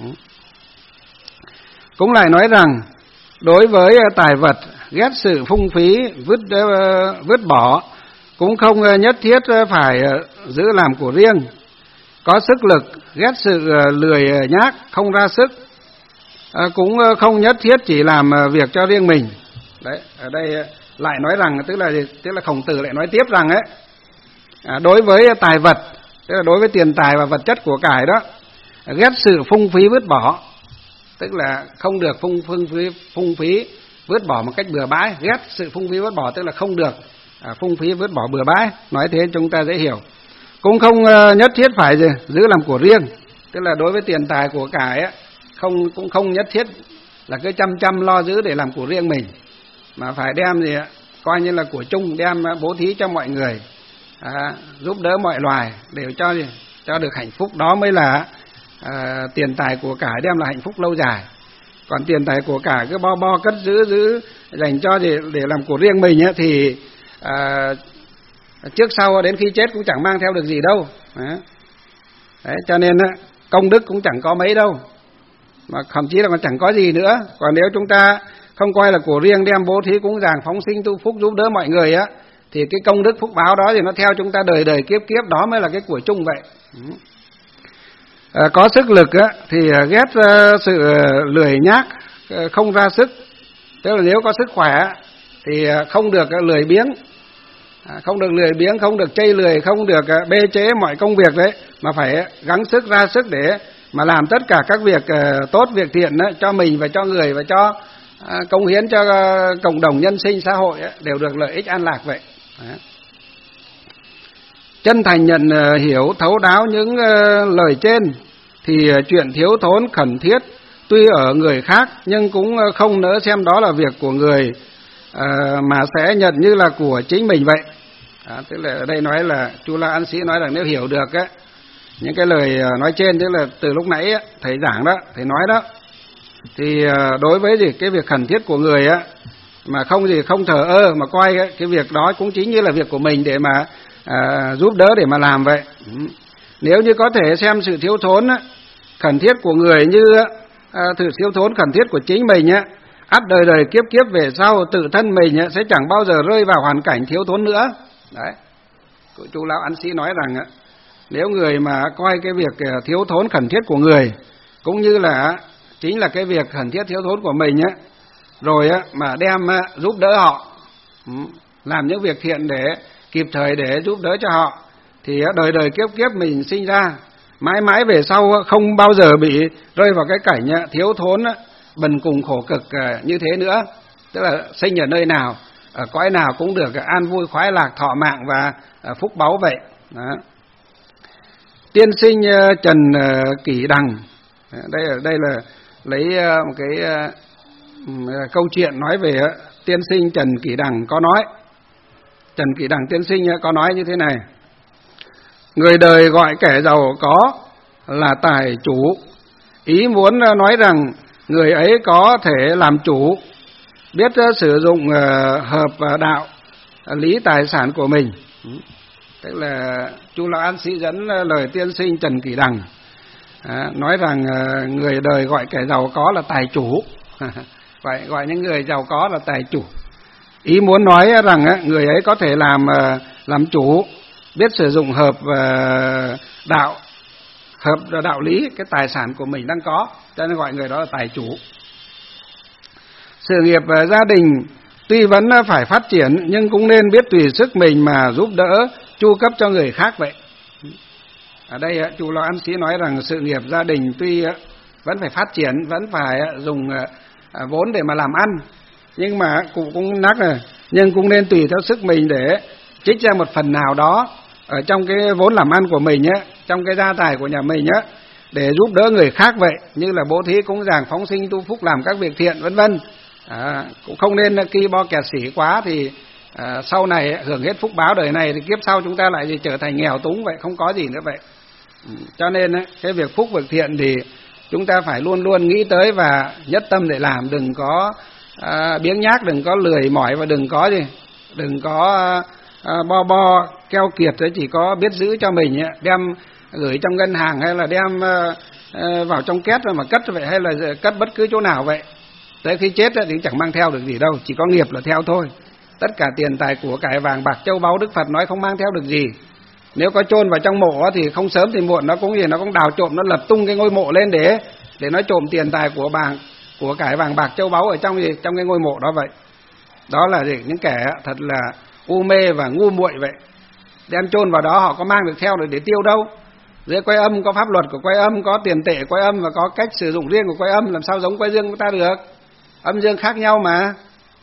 Cũng lại nói rằng đối với tài vật, ghét sự phung phí vứt bỏ, cũng không nhất thiết phải giữ làm của riêng. Có sức lực, ghét sự lười nhác, không ra sức, cũng không nhất thiết chỉ làm việc cho riêng mình. Đấy, ở đây lại nói rằng tức là Khổng Tử lại nói tiếp rằng ấy, đối với tài vật, tức là đối với tiền tài và vật chất của cải đó, ghét sự phung phí vứt bỏ, tức là không được phung phí vứt bỏ một cách bừa bãi. Ghét sự phung phí vứt bỏ tức là không được phung phí vứt bỏ bừa bãi, nói thế chúng ta dễ hiểu. Cũng không nhất thiết phải giữ làm của riêng, tức là đối với tiền tài của cải ấy, cũng không nhất thiết là cứ chăm lo giữ để làm của riêng mình, mà phải đem coi như là của chung, đem bố thí cho mọi người, giúp đỡ mọi loài đều cho được hạnh phúc. Đó mới là tiền tài của cải đem là hạnh phúc lâu dài. Còn tiền tài của cải cứ bo cất giữ dành cho để làm của riêng mình ấy, thì trước sau đến khi chết cũng chẳng mang theo được gì đâu. Đấy, cho nên công đức cũng chẳng có mấy đâu, mà thậm chí là còn chẳng có gì nữa. Còn nếu chúng ta không coi là của riêng, đem bố thí cúng dường phóng sinh tu phúc giúp đỡ mọi người á, thì cái công đức phúc báo đó thì nó theo chúng ta đời đời kiếp kiếp, đó mới là cái của chung vậy. Có sức lực á, thì ghét sự lười nhác, không ra sức. Tức là nếu có sức khỏe thì không được lười biếng, không được lười biếng, không được chây lười, không được bê trễ mọi công việc đấy, mà phải gắng sức ra sức để mà làm tất cả các việc tốt, việc thiện đó, cho mình và cho người và cho cống hiến cho cộng đồng nhân sinh xã hội ấy, đều được lợi ích an lạc vậy. Đấy. Chân thành nhận hiểu thấu đáo những lời trên thì chuyện thiếu thốn khẩn thiết tuy ở người khác nhưng cũng không nỡ xem đó là việc của người, mà sẽ nhận như là của chính mình vậy. Tức là ở đây nói là Chu La An Sĩ nói rằng nếu hiểu được á, những cái lời nói trên, tức là từ lúc nãy á, thầy giảng đó, thầy nói đó, thì đối với cái việc khẩn thiết của người á, mà không thờ ơ mà coi cái việc đó cũng chính như là việc của mình để mà giúp đỡ, để mà làm vậy. Nếu như có thể xem sự thiếu thốn á, khẩn thiết của người như sự thiếu thốn khẩn thiết của chính mình á, ắt đời đời kiếp kiếp về sau tự thân mình á, sẽ chẳng bao giờ rơi vào hoàn cảnh thiếu thốn nữa. Đấy, Chu Lão An Sĩ nói rằng á, nếu người mà coi cái việc thiếu thốn khẩn thiết của người cũng như là chính là cái việc khẩn thiết thiếu thốn của mình á, rồi á mà đem giúp đỡ họ, làm những việc thiện để kịp thời để giúp đỡ cho họ, thì đời đời kiếp kiếp mình sinh ra mãi mãi về sau không bao giờ bị rơi vào cái cảnh thiếu thốn, bần cùng khổ cực như thế nữa. Tức là sinh ở nơi nào, ở cõi nào cũng được an vui khoái lạc, thọ mạng và phúc báu vậy. Đó. Tiên sinh Trần Kỷ Đằng, đây là lấy một cái câu chuyện nói về tiên sinh Trần Kỷ Đằng có nói. Trần Kỷ Đằng tiên sinh có nói như thế này: người đời gọi kẻ giàu có là tài chủ, ý muốn nói rằng người ấy có thể làm chủ, biết sử dụng hợp đạo lý tài sản của mình. Tức là Chu Lão An Sĩ dẫn lời tiên sinh Trần Kỷ Đằng, nói rằng người đời gọi kẻ giàu có là tài chủ. Vậy gọi những người giàu có là tài chủ, ý muốn nói rằng người ấy có thể làm chủ, biết sử dụng hợp đạo lý cái tài sản của mình đang có, cho nên gọi người đó là tài chủ. Sự nghiệp gia đình tuy vẫn phải phát triển nhưng cũng nên biết tùy sức mình mà giúp đỡ, chu cấp cho người khác vậy. Ở đây Chu Lão An Sĩ nói rằng sự nghiệp gia đình tuy vẫn phải phát triển, vẫn phải dùng vốn để mà làm ăn, nhưng mà cũng nhắc rồi, nhưng cũng nên tùy theo sức mình để trích ra một phần nào đó ở trong cái vốn làm ăn của mình á, trong cái gia tài của nhà mình á, để giúp đỡ người khác vậy, như là bố thí cúng dường phóng sinh tu phúc, làm các việc thiện vân vân. Cũng không nên ki bo kẹt xỉ quá, thì sau này hưởng hết phúc báo đời này thì kiếp sau chúng ta lại trở thành nghèo túng vậy, không có gì nữa vậy. Cho nên cái việc phúc việc thiện thì chúng ta phải luôn luôn nghĩ tới và nhất tâm để làm, đừng có biếng nhác, đừng có lười mỏi, và đừng có bo keo kiệt, chỉ có biết giữ cho mình, đem gửi trong ngân hàng hay là đem vào trong két mà cất vậy, hay là cất bất cứ chỗ nào vậy. Tới khi chết thì chẳng mang theo được gì đâu, chỉ có nghiệp là theo thôi. Tất cả tiền tài của cải vàng bạc châu báu, Đức Phật nói không mang theo được gì. Nếu có chôn vào trong mộ thì không sớm thì muộn nó cũng đào trộm, nó lật tung cái ngôi mộ lên để nó trộm tiền tài của cải vàng bạc châu báu ở trong cái ngôi mộ đó vậy. Đó là những kẻ thật là u mê và ngu muội vậy. Đem chôn vào đó họ có mang được theo được để tiêu đâu. Dưới Quái Âm có pháp luật của Quái Âm, có tiền tệ Quái Âm và có cách sử dụng riêng của Quái Âm, làm sao giống Quái Dương của ta được. Âm dương khác nhau mà.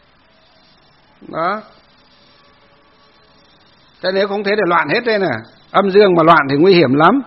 Đó. Thế nếu không thế thì loạn hết đây nè. Âm dương mà loạn thì nguy hiểm lắm.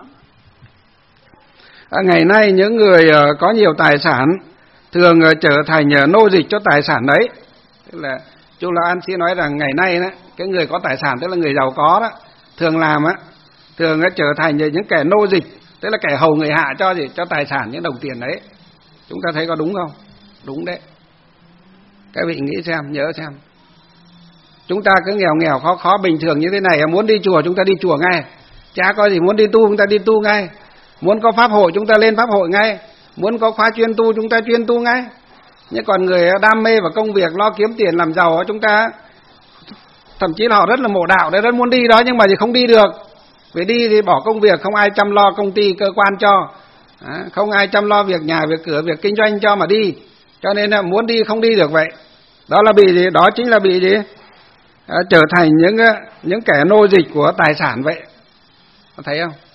Ngày nay những người có nhiều tài sản thường trở thành nô dịch cho tài sản đấy. Tức là Chu Lão An Sĩ nói rằng ngày nay đó, cái người có tài sản, tức là người giàu có đó, thường trở thành những kẻ nô dịch, tức là kẻ hầu người hạ cho tài sản, những đồng tiền đấy. Chúng ta thấy có đúng không? Đúng đấy. Các vị nghĩ xem, nhớ xem. Chúng ta cứ nghèo khó bình thường như thế này, muốn đi chùa chúng ta đi chùa ngay, chả có gì, muốn đi tu chúng ta đi tu ngay, Muốn có pháp hội chúng ta lên pháp hội ngay, muốn có khóa chuyên tu chúng ta chuyên tu ngay. Nhưng còn người đam mê vào công việc, lo kiếm tiền làm giàu, chúng ta thậm chí là họ rất là mộ đạo đấy, rất muốn đi đó nhưng mà thì không đi được. Vì đi thì bỏ công việc, không ai chăm lo công ty cơ quan cho, không ai chăm lo việc nhà, việc cửa, việc kinh doanh cho mà đi. Cho nên là muốn đi không đi được vậy. Đó là bị gì? Đó chính là bị gì? Trở thành những kẻ nô dịch của tài sản vậy. Có thấy không?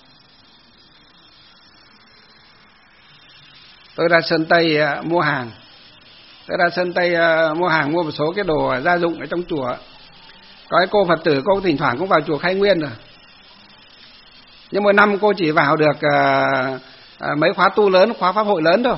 Tôi ra Sơn Tây mua hàng. Tôi ra Sơn Tây mua hàng, mua một số cái đồ gia dụng ở trong chùa. Có cái cô Phật tử, cô thỉnh thoảng cũng vào chùa Khai Nguyên rồi. Nhưng mỗi năm cô chỉ vào được mấy khóa tu lớn, khóa pháp hội lớn thôi.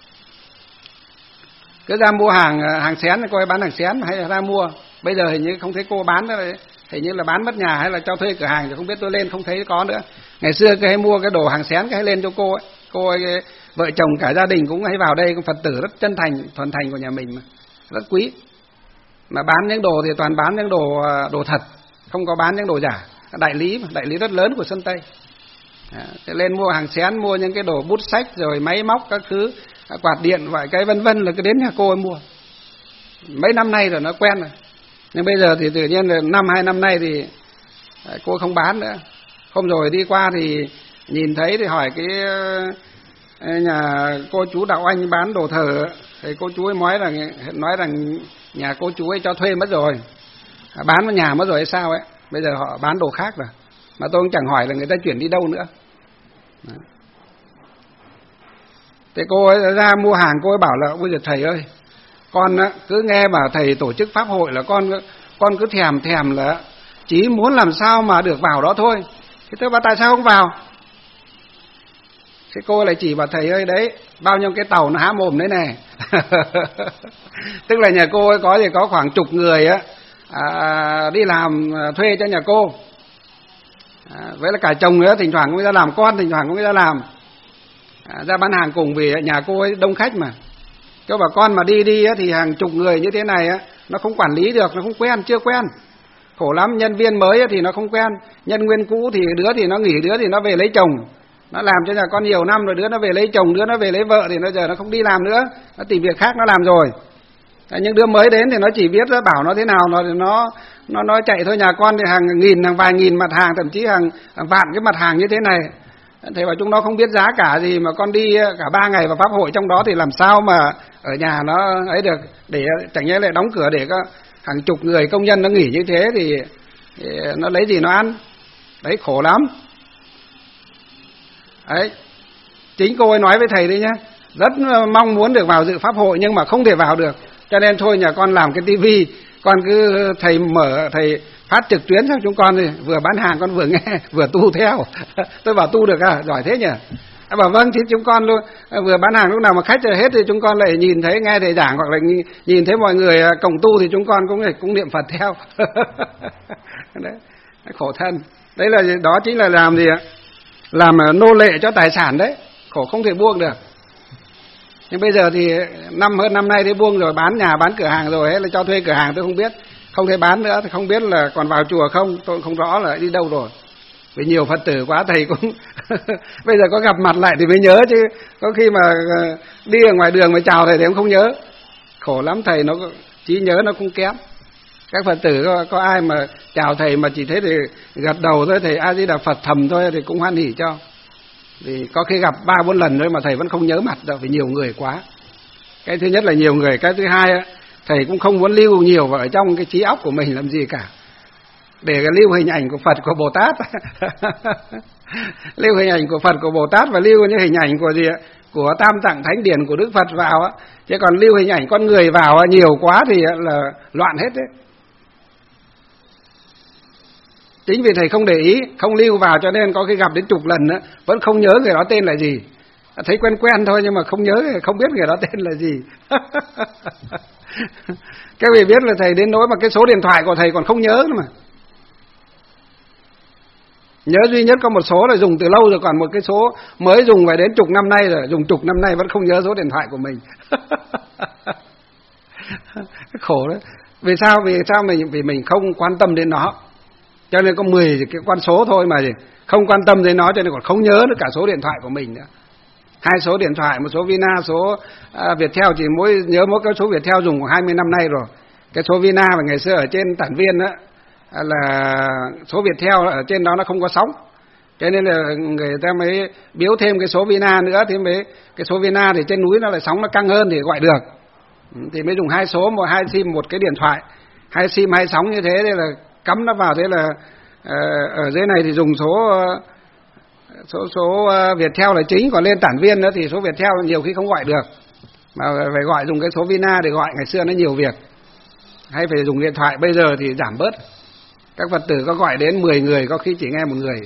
Cứ ra mua hàng xén, cô ấy bán hàng xén hay là ra mua. Bây giờ hình như không thấy cô bán nữa, hình như là bán mất nhà hay là cho thuê cửa hàng thì không biết, tôi lên không thấy có nữa. Ngày xưa cái hay mua cái đồ hàng xén cái hay lên cho cô ấy. Cô ấy vợ chồng cả gia đình cũng hay vào đây, Phật tử rất chân thành, thuần thành của nhà mình mà, rất quý. Mà bán những đồ thì toàn bán những đồ thật, không có bán những đồ giả. Đại lý rất lớn của Sơn Tây. Thế lên mua hàng xén, mua những cái đồ bút sách rồi máy móc các thứ, quạt điện vài cái vân vân là cứ đến nhà cô ấy mua. Mấy năm nay rồi nó quen rồi. Nhưng bây giờ thì tự nhiên là 2 năm nay thì cô không bán nữa. Hôm rồi đi qua thì nhìn thấy thì hỏi cái nhà cô chú Đạo Anh bán đồ thờ, thì cô chú ấy nói rằng nhà cô chú ấy cho thuê mất rồi, bán vào nhà mất rồi hay sao ấy, bây giờ họ bán đồ khác rồi. Mà tôi cũng chẳng hỏi là người ta chuyển đi đâu nữa. Đó. Thế cô ấy ra mua hàng, cô ấy bảo là bây giờ thầy ơi, con cứ nghe mà thầy tổ chức pháp hội là con cứ thèm là chỉ muốn làm sao mà được vào đó thôi. Thế tôi bảo tại sao không vào? Thế cô lại chỉ bảo thầy ơi đấy, bao nhiêu cái tàu nó há mồm đấy này. Tức là nhà cô ấy có khoảng chục người á, đi làm thuê cho nhà cô. Với là cả chồng nữa, thỉnh thoảng cũng ra làm, con thỉnh thoảng cũng ra làm, ra bán hàng cùng vì nhà cô ấy đông khách mà. Cho bà con mà đi á, thì hàng chục người như thế này á, nó không quản lý được, nó không quen, chưa quen. Khổ lắm, nhân viên mới á, thì nó không quen, nhân viên cũ thì đứa thì nó nghỉ, đứa thì nó về lấy chồng. Nó làm cho nhà con nhiều năm rồi, đứa nó về lấy chồng, đứa nó về lấy vợ thì nó giờ nó không đi làm nữa, nó tìm việc khác nó làm rồi. Những đứa mới đến thì nó chỉ biết bảo nó thế nào nó chạy thôi. Nhà con thì hàng nghìn, hàng vài nghìn mặt hàng, thậm chí hàng vạn cái mặt hàng như thế này. Thế mà chúng nó không biết giá cả gì, mà con đi cả 3 ngày vào pháp hội trong đó thì làm sao mà ở nhà nó ấy được, để chẳng nhẽ lại đóng cửa để có hàng chục người công nhân nó nghỉ như thế thì nó lấy gì nó ăn. Đấy, khổ lắm. Đấy, chính cô ấy nói với thầy đấy nhá, rất mong muốn được vào dự pháp hội nhưng mà không thể vào được, cho nên thôi nhà con làm cái tivi, con cứ thầy thầy phát trực tuyến cho chúng con, thì vừa bán hàng con vừa nghe vừa tu theo. Tôi bảo tu được à, giỏi thế nhỉ. Bảo vâng, thì chúng con luôn vừa bán hàng, lúc nào mà khách hết thì chúng con lại nhìn thấy nghe thầy giảng, hoặc là nhìn thấy mọi người cộng tu thì chúng con cũng niệm Phật theo. Đấy, khổ thân. Đấy là đó chính là làm gì ạ? Làm nô lệ cho tài sản đấy, khổ không thể buông được. Nhưng bây giờ thì hơn năm nay thì buông rồi, bán nhà bán cửa hàng rồi, hay là cho thuê cửa hàng tôi không biết, không thể bán nữa thì không biết là còn vào chùa không, tôi không rõ là đi đâu rồi. Vì nhiều Phật tử quá thầy cũng bây giờ có gặp mặt lại thì mới nhớ, chứ có khi mà đi ở ngoài đường mà chào thầy thì cũng không nhớ. Khổ lắm, thầy nó trí nhớ nó cũng kém. Các Phật tử có ai mà chào thầy mà chỉ thấy thì gật đầu thôi, thầy A Di Đà Phật thầm thôi thì cũng hoan hỉ cho. Thì có khi gặp 3-4 lần thôi mà thầy vẫn không nhớ mặt đâu, vì nhiều người quá. Cái thứ nhất là nhiều người, cái thứ hai thầy cũng không muốn lưu nhiều vào ở trong cái trí óc của mình làm gì cả, để lưu hình ảnh của Phật, của Bồ Tát. Lưu hình ảnh của Phật, của Bồ Tát và lưu những hình ảnh của gì ạ? Của Tam Tạng Thánh Điển của Đức Phật vào á. Chứ còn lưu hình ảnh con người vào nhiều quá thì là loạn hết đấy. Chính vì thầy không để ý, không lưu vào cho nên có khi gặp đến chục lần nữa vẫn không nhớ người đó tên là gì. Thấy quen quen thôi nhưng mà không nhớ, không biết người đó tên là gì. Các vị biết là thầy đến nỗi mà cái số điện thoại của thầy còn không nhớ nữa mà. Nhớ duy nhất có một số là dùng từ lâu rồi, còn một cái số mới dùng phải đến chục năm nay rồi, dùng chục năm nay vẫn không nhớ số điện thoại của mình. Khổ đấy. Vì sao? Vì mình không quan tâm đến nó. cho nên có 10 cái con số thôi mà không quan tâm đến nó, cho nên còn không nhớ được cả số điện thoại của mình nữa. 2 số điện thoại, một số Vina, số Viettel, chỉ nhớ mỗi cái số Viettel dùng khoảng 20 năm nay rồi. Cái số Vina mà ngày xưa ở trên Tản Viên á là số Viettel ở trên đó nó không có sóng, cho nên là người ta mới biếu thêm cái số Vina nữa, thì mới cái số Vina thì trên núi nó lại sóng nó căng hơn thì gọi được, thì mới dùng 2 số, 2 sim một cái điện thoại, 2 sim 2 sóng như thế, là cắm nó vào. Thế là ở dưới này thì dùng số Viettel là chính, còn lên Tản Viên nữa thì số Viettel nhiều khi không gọi được, mà phải gọi dùng cái số Vina để gọi. Ngày xưa nó nhiều việc, hay phải dùng điện thoại. Bây giờ thì giảm bớt, các Phật tử có gọi đến 10 người có khi chỉ nghe 1 người,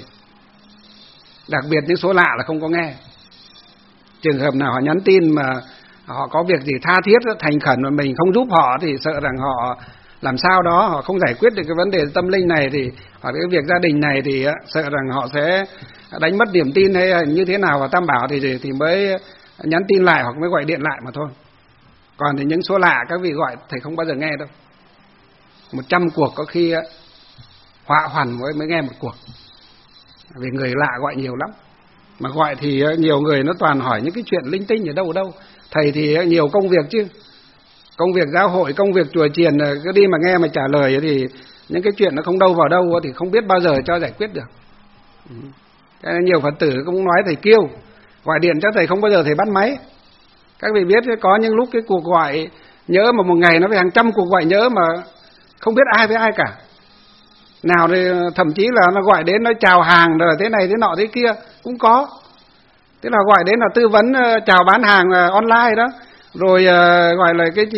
đặc biệt những số lạ là không có nghe. Trường hợp nào họ nhắn tin mà họ có việc gì tha thiết thành khẩn mà mình không giúp họ thì sợ rằng họ làm sao đó họ không giải quyết được cái vấn đề tâm linh này, thì hoặc cái việc gia đình này thì sợ rằng họ sẽ đánh mất niềm tin hay như thế nào vào Tam Bảo thì mới nhắn tin lại hoặc mới gọi điện lại mà thôi. Còn thì những số lạ các vị gọi thầy không bao giờ nghe đâu. 100 cuộc có khi họa hoàn mới nghe 1 cuộc, vì người lạ gọi nhiều lắm. Mà gọi thì nhiều người nó toàn hỏi những cái chuyện linh tinh ở đâu. Thầy thì nhiều công việc chứ, công việc giáo hội, công việc chùa chiền, cứ đi mà nghe mà trả lời thì những cái chuyện nó không đâu vào đâu thì không biết bao giờ cho giải quyết được. Cái nhiều Phật tử cũng nói thầy kêu gọi điện cho thầy không bao giờ thầy bắt máy. Các vị biết có những lúc cái cuộc gọi nhớ mà một ngày nó phải hàng trăm cuộc gọi nhớ mà không biết ai với ai cả. Nào thì thậm chí là nó gọi đến nó chào hàng rồi thế này thế nọ thế kia cũng có. Thế là gọi đến là tư vấn chào bán hàng online đó, rồi gọi là cái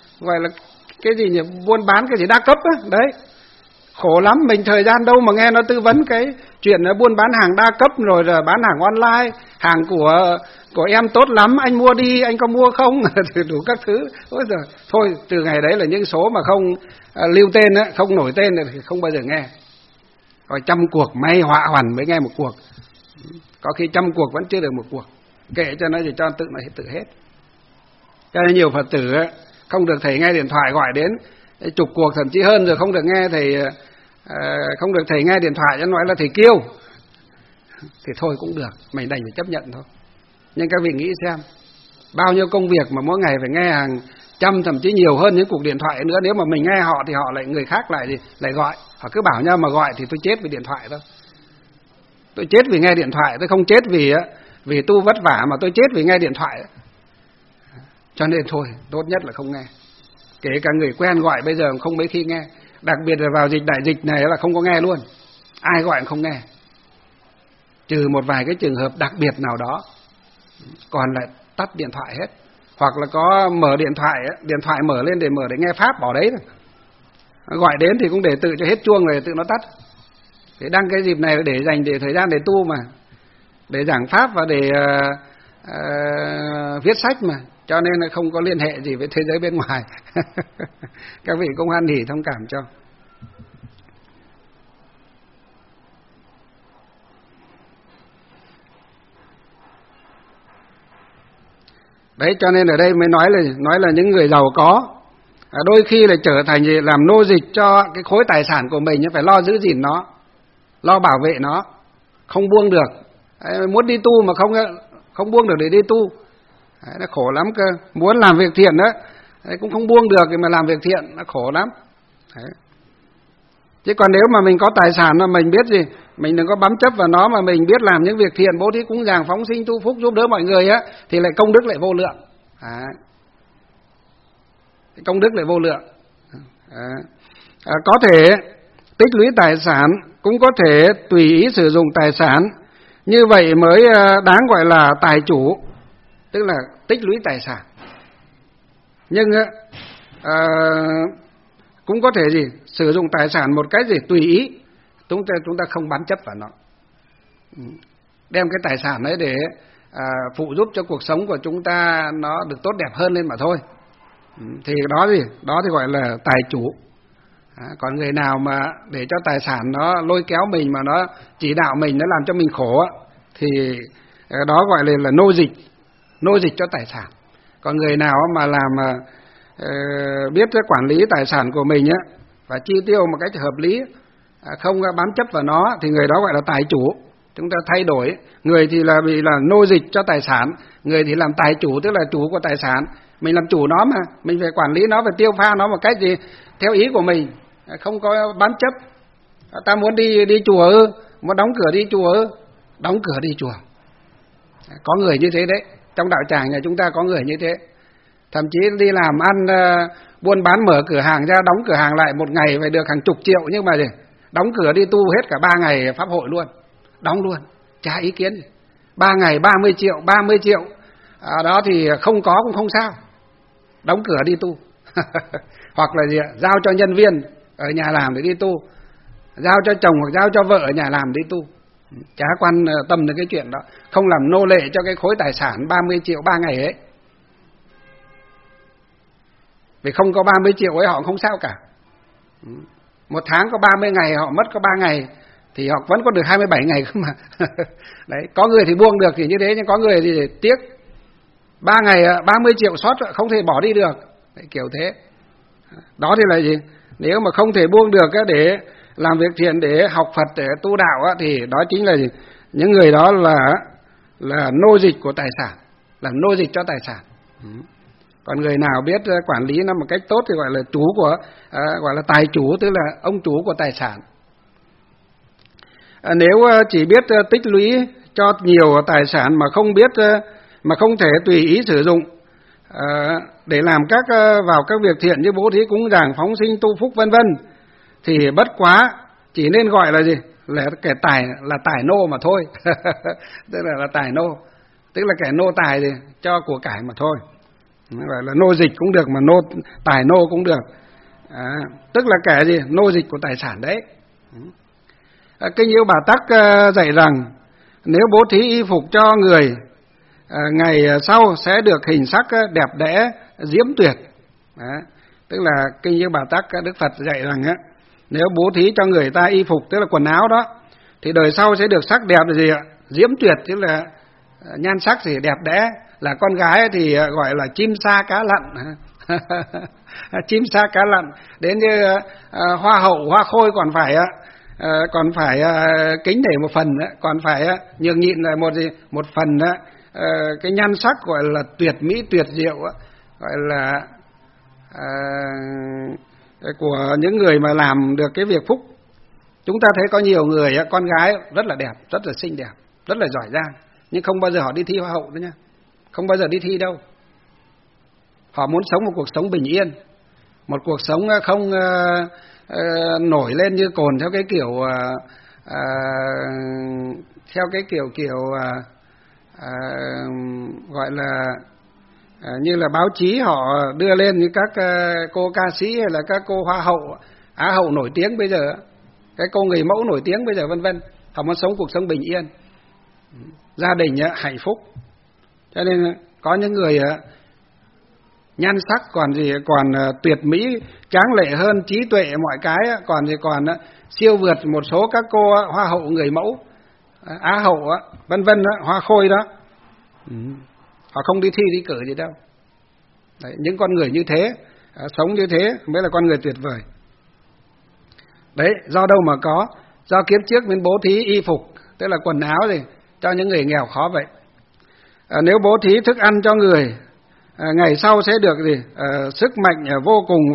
gì nhỉ, buôn bán cái gì đa cấp á, đấy. Khổ lắm, mình thời gian đâu mà nghe nó tư vấn cái chuyện buôn bán hàng đa cấp, rồi là bán hàng online, hàng của em tốt lắm, anh mua đi, anh có mua không? Đủ các thứ. Ôi giời, thôi từ ngày đấy là những số mà không lưu tên á, không nổi tên thì không bao giờ nghe. Rồi 100 cuộc may họa hoàn mới nghe 1 cuộc. Có khi 100 cuộc vẫn chưa được 1 cuộc. Kệ cho nó thì cho tự nó tự hết. Cho nên nhiều Phật tử á, không được thầy nghe điện thoại gọi đến chục cuộc thậm chí hơn rồi không được nghe thầy, không được thầy nghe điện thoại cho nói là thầy kêu thì thôi cũng được, mình đành phải chấp nhận thôi. Nhưng các vị nghĩ xem, bao nhiêu công việc mà mỗi ngày phải nghe hàng trăm thậm chí nhiều hơn những cuộc điện thoại nữa. Nếu mà mình nghe họ thì họ lại, người khác lại gọi, họ cứ bảo nhau mà gọi thì tôi chết vì điện thoại thôi. Tôi chết vì nghe điện thoại, tôi không chết vì tu vất vả, mà tôi chết vì nghe điện thoại. Cho nên thôi, tốt nhất là không nghe. Kể cả người quen gọi bây giờ không mấy khi nghe. Đặc biệt là vào đại dịch này là không có nghe luôn. Ai gọi cũng không nghe. Trừ một vài cái trường hợp đặc biệt nào đó, còn lại tắt điện thoại hết. Hoặc là có mở điện thoại mở lên để nghe pháp bỏ đấy thôi. Gọi đến thì cũng để tự cho hết chuông rồi tự nó tắt. Để đăng cái dịp này để dành để thời gian để tu mà, để giảng pháp và để viết sách mà, cho nên là không có liên hệ gì với thế giới bên ngoài. Các vị cũng hoan hỉ thông cảm cho. Đấy, cho nên ở đây mới nói là những người giàu có đôi khi là trở thành làm nô dịch cho cái khối tài sản của mình, phải lo giữ gìn nó, lo bảo vệ nó, không buông được. Muốn đi tu mà không buông được để đi tu. Đấy, nó khổ lắm cơ. Muốn làm việc thiện đó, cũng không buông được mà làm việc thiện, nó khổ lắm. Đấy. Chứ còn nếu mà mình có tài sản mà mình biết gì, mình đừng có bám chấp vào nó, mà mình biết làm những việc thiện, bố thí cúng dường, phóng sinh tu phúc, giúp đỡ mọi người á, thì lại công đức lại vô lượng. Đấy. Công đức lại vô lượng. Có thể tích lũy tài sản, cũng có thể tùy ý sử dụng tài sản, như vậy mới đáng gọi là tài chủ, tức là tích lũy tài sản. Nhưng cũng có thể sử dụng tài sản một cái tùy ý, chúng ta không bám chấp vào nó, đem cái tài sản ấy để phụ giúp cho cuộc sống của chúng ta nó được tốt đẹp hơn lên mà thôi. Thì đó thì gọi là tài chủ. Còn người nào mà để cho tài sản nó lôi kéo mình, mà nó chỉ đạo mình, nó làm cho mình khổ, thì đó gọi là nô dịch cho tài sản. Còn người nào mà làm biết quản lý tài sản của mình và chi tiêu một cách hợp lý, không bám chấp vào nó thì người đó gọi là tài chủ. Chúng ta thay đổi, người thì là bị là nô dịch cho tài sản, người thì làm tài chủ, tức là chủ của tài sản. Mình làm chủ nó mà, mình phải quản lý nó, phải tiêu pha nó một cách gì theo ý của mình, không có bám chấp. Ta muốn đi chùa muốn đóng cửa đi chùa đóng cửa đi chùa. Có người như thế đấy, trong đạo tràng nhà chúng ta có người như thế. Thậm chí đi làm ăn buôn bán, mở cửa hàng ra, đóng cửa hàng lại một ngày phải được hàng chục triệu, nhưng mà gì? Đóng cửa đi tu hết cả 3 ngày pháp hội luôn, đóng luôn, chả ý kiến gì. 3 ngày 30 triệu đó thì không có cũng không sao, đóng cửa đi tu. Hoặc là gì ạ? Giao cho nhân viên ở nhà làm để đi tu, giao cho chồng hoặc giao cho vợ ở nhà làm đi tu, chả quan tâm đến cái chuyện đó, không làm nô lệ cho cái khối tài sản 30 triệu 3 ngày ấy. Vì không có 30 triệu ấy họ không sao cả. Một tháng có 30 ngày, họ mất có 3 ngày thì họ vẫn có được 27 ngày cơ mà. Đấy, có người thì buông được thì như thế, nhưng có người thì tiếc. 3 ngày 30 triệu sót không thể bỏ đi được. Đấy, kiểu thế. Đó thì là gì? Nếu mà không thể buông được để làm việc thiện, để học Phật, để tu đạo thì đó chính là gì? Những người đó là nô dịch của tài sản, làm nô dịch cho tài sản. Còn người nào biết quản lý nó một cách tốt thì gọi là chủ của gọi là tài chủ, tức là ông chủ của tài sản. Nếu chỉ biết tích lũy cho nhiều tài sản mà không thể tùy ý sử dụng để làm vào các việc thiện như bố thí, cúng dường, phóng sinh, tu phúc vân vân, thì bất quá chỉ nên gọi là gì? Là kẻ tài nô mà thôi. Tức là tài nô, tức là kẻ nô tài thì cho của cải mà thôi. Gọi là nô dịch cũng được, mà tài nô cũng được. Tức là kẻ gì? Nô dịch của tài sản đấy. Kinh Yêu Bà Tắc dạy rằng nếu bố thí y phục cho người, ngày sau sẽ được hình sắc đẹp đẽ diễm tuyệt. Tức là Kinh Yêu Bà Tắc Đức Phật dạy rằng nếu bố thí cho người ta y phục, tức là quần áo đó, thì đời sau sẽ được sắc đẹp là gì ạ? Diễm tuyệt, tức là nhan sắc thì đẹp đẽ. Là con gái thì gọi là chim sa cá lặn. Chim sa cá lặn. Đến như hoa hậu, hoa khôi còn phải kính nể một phần, còn phải nhường nhịn là một phần, cái nhan sắc gọi là tuyệt mỹ tuyệt diệu, gọi là của những người mà làm được cái việc phúc. Chúng ta thấy có nhiều người con gái rất là đẹp, rất là xinh đẹp, rất là giỏi giang, nhưng không bao giờ họ đi thi hoa hậu nữa nha, không bao giờ đi thi đâu. Họ muốn sống một cuộc sống bình yên, một cuộc sống không nổi lên như cồn theo cái kiểu gọi là như là báo chí họ đưa lên, như các cô ca sĩ hay là các cô hoa hậu, á hậu nổi tiếng bây giờ, cái cô người mẫu nổi tiếng bây giờ vân vân. Họ muốn sống cuộc sống bình yên, gia đình hạnh phúc. Cho nên có những người nhan sắc còn tuyệt mỹ, tráng lệ hơn, trí tuệ mọi cái còn siêu vượt một số các cô hoa hậu, người mẫu, á hậu vân vân, hoa khôi đó. Họ không đi thi đi cử gì đâu. Đấy, những con người như thế, sống như thế mới là con người tuyệt vời. Đấy, do đâu mà có? Do kiếp trước mình bố thí y phục, tức là quần áo gì cho những người nghèo khó vậy. Nếu bố thí thức ăn cho người, ngày sau sẽ được sức mạnh vô cùng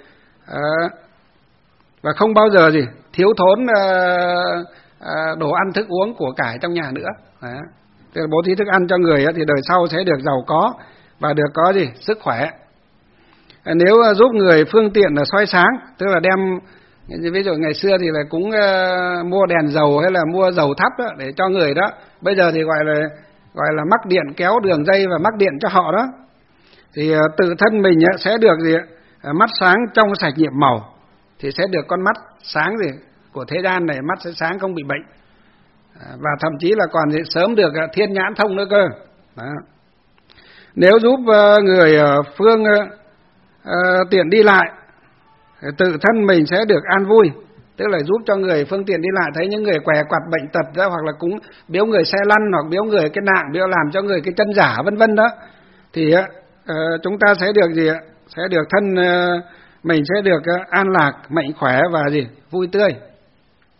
và không bao giờ thiếu thốn đồ ăn thức uống của cải trong nhà nữa. Tức là bố thí thức ăn cho người thì đời sau sẽ được giàu có và được có sức khỏe. Nếu giúp người phương tiện là soi sáng, tức là đem, ví dụ ngày xưa thì là cũng mua đèn dầu hay là mua dầu thắp đó, để cho người đó. Bây giờ thì gọi là mắc điện, kéo đường dây và mắc điện cho họ đó. Thì tự thân mình sẽ được mắt sáng trong sạch nhiệm màu, thì sẽ được con mắt sáng của thế gian này, mắt sẽ sáng không bị bệnh, và thậm chí là còn sớm được thiên nhãn thông nữa cơ. Đó. Nếu giúp người phương tiện đi lại, tự thân mình sẽ được an vui, tức là giúp cho người phương tiện đi lại, thấy những người què quặt bệnh tật đó, hoặc là cũng biếu người xe lăn, hoặc biếu người cái nạng, biếu làm cho người cái chân giả vân vân đó, thì chúng ta sẽ được sẽ được thân mình sẽ được an lạc, mạnh khỏe và vui tươi.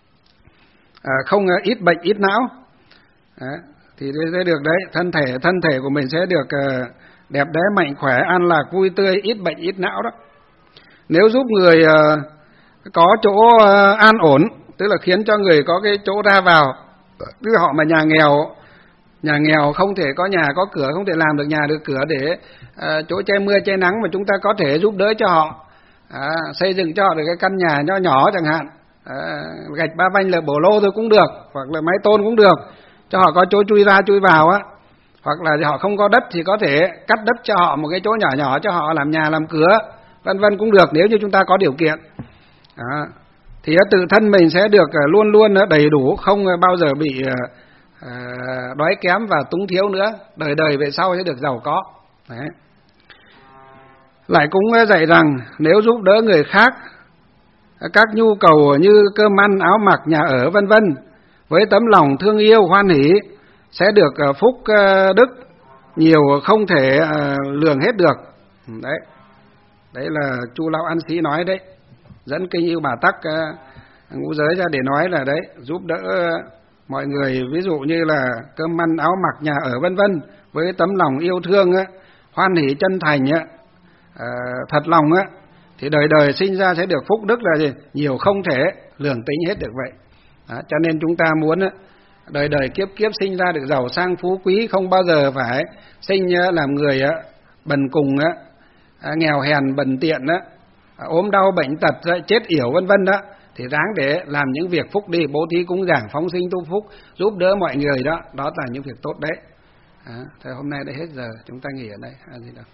không ít bệnh ít não. Đấy, thì sẽ được đấy, thân thể của mình sẽ được đẹp đẽ, mạnh khỏe, an lạc, vui tươi, ít bệnh ít não đó. Nếu giúp người có chỗ an ổn, tức là khiến cho người có cái chỗ ra vào, tức là họ mà nhà nghèo không thể có nhà có cửa, không thể làm được nhà được cửa để chỗ che mưa che nắng, mà chúng ta có thể giúp đỡ cho họ, xây dựng cho họ được cái căn nhà nhỏ nhỏ chẳng hạn, gạch ba vanh là bổ lô thôi cũng được, hoặc là mái tôn cũng được, cho họ có chỗ chui ra chui vào á, hoặc là họ không có đất thì có thể cắt đất cho họ một cái chỗ nhỏ nhỏ cho họ làm nhà làm cửa, vân vân cũng được, nếu như chúng ta có điều kiện. Thì tự thân mình sẽ được luôn luôn đầy đủ, không bao giờ bị đói kém và túng thiếu nữa, đời đời về sau sẽ được giàu có. Đấy. Lại cũng dạy rằng nếu giúp đỡ người khác các nhu cầu như cơm ăn, áo mặc, nhà ở vân vân, với tấm lòng thương yêu hoan hỷ, sẽ được phúc đức nhiều không thể lường hết được. Đấy là Chu Lão An Sĩ nói đấy, dẫn kinh Yêu Bà Tắc ngũ giới ra để nói là đấy, giúp đỡ mọi người, ví dụ như là cơm ăn áo mặc nhà ở vân vân, với tấm lòng yêu thương hoan hỷ chân thành thật lòng thì đời đời sinh ra sẽ được phúc đức là gì? Nhiều không thể lường tính hết được vậy. Cho nên chúng ta muốn đời đời kiếp kiếp sinh ra được giàu sang phú quý, không bao giờ phải sinh làm người bần cùng, nghèo hèn bần tiện, ốm đau bệnh tật, chết yểu vân vân đó, thì ráng để làm những việc phúc đi, bố thí cúng dường, phóng sinh tu phúc, giúp đỡ mọi người đó, đó là những việc tốt đấy. Thế hôm nay đã hết giờ, chúng ta nghỉ ở đây. A Di Đà Phật.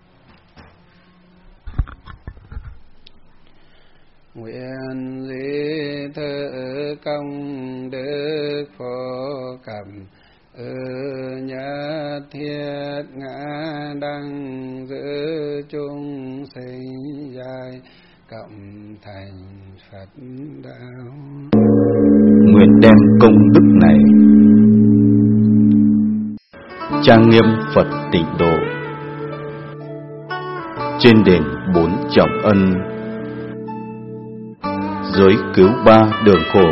Nguyện di thơ công đức phổ cẩm nhất thiết ngã đăng giữ chúng sinh dài cộng thành Phật đạo. Nguyện đem công đức này trang nghiêm Phật Tịnh Độ trên đền 4 trọng ân, giới cứu 3 đường khổ.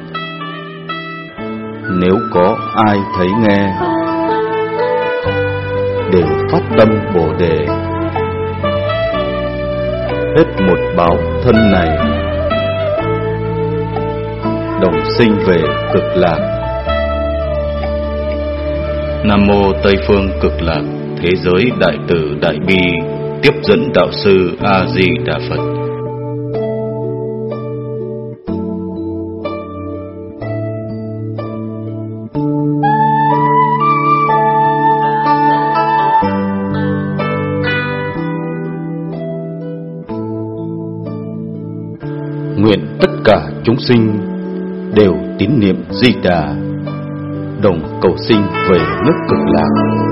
Nếu có ai thấy nghe đều phát tâm Bồ Đề, hết một báo thân này đồng sinh về Cực Lạc. Nam mô Tây phương Cực Lạc Thế giới Đại Từ Đại Bi tiếp dẫn đạo sư A Di Đà Phật. Nguyện tất cả chúng sinh đều tín niệm Di Đà, đồng cầu sinh về nước Cực Lạc.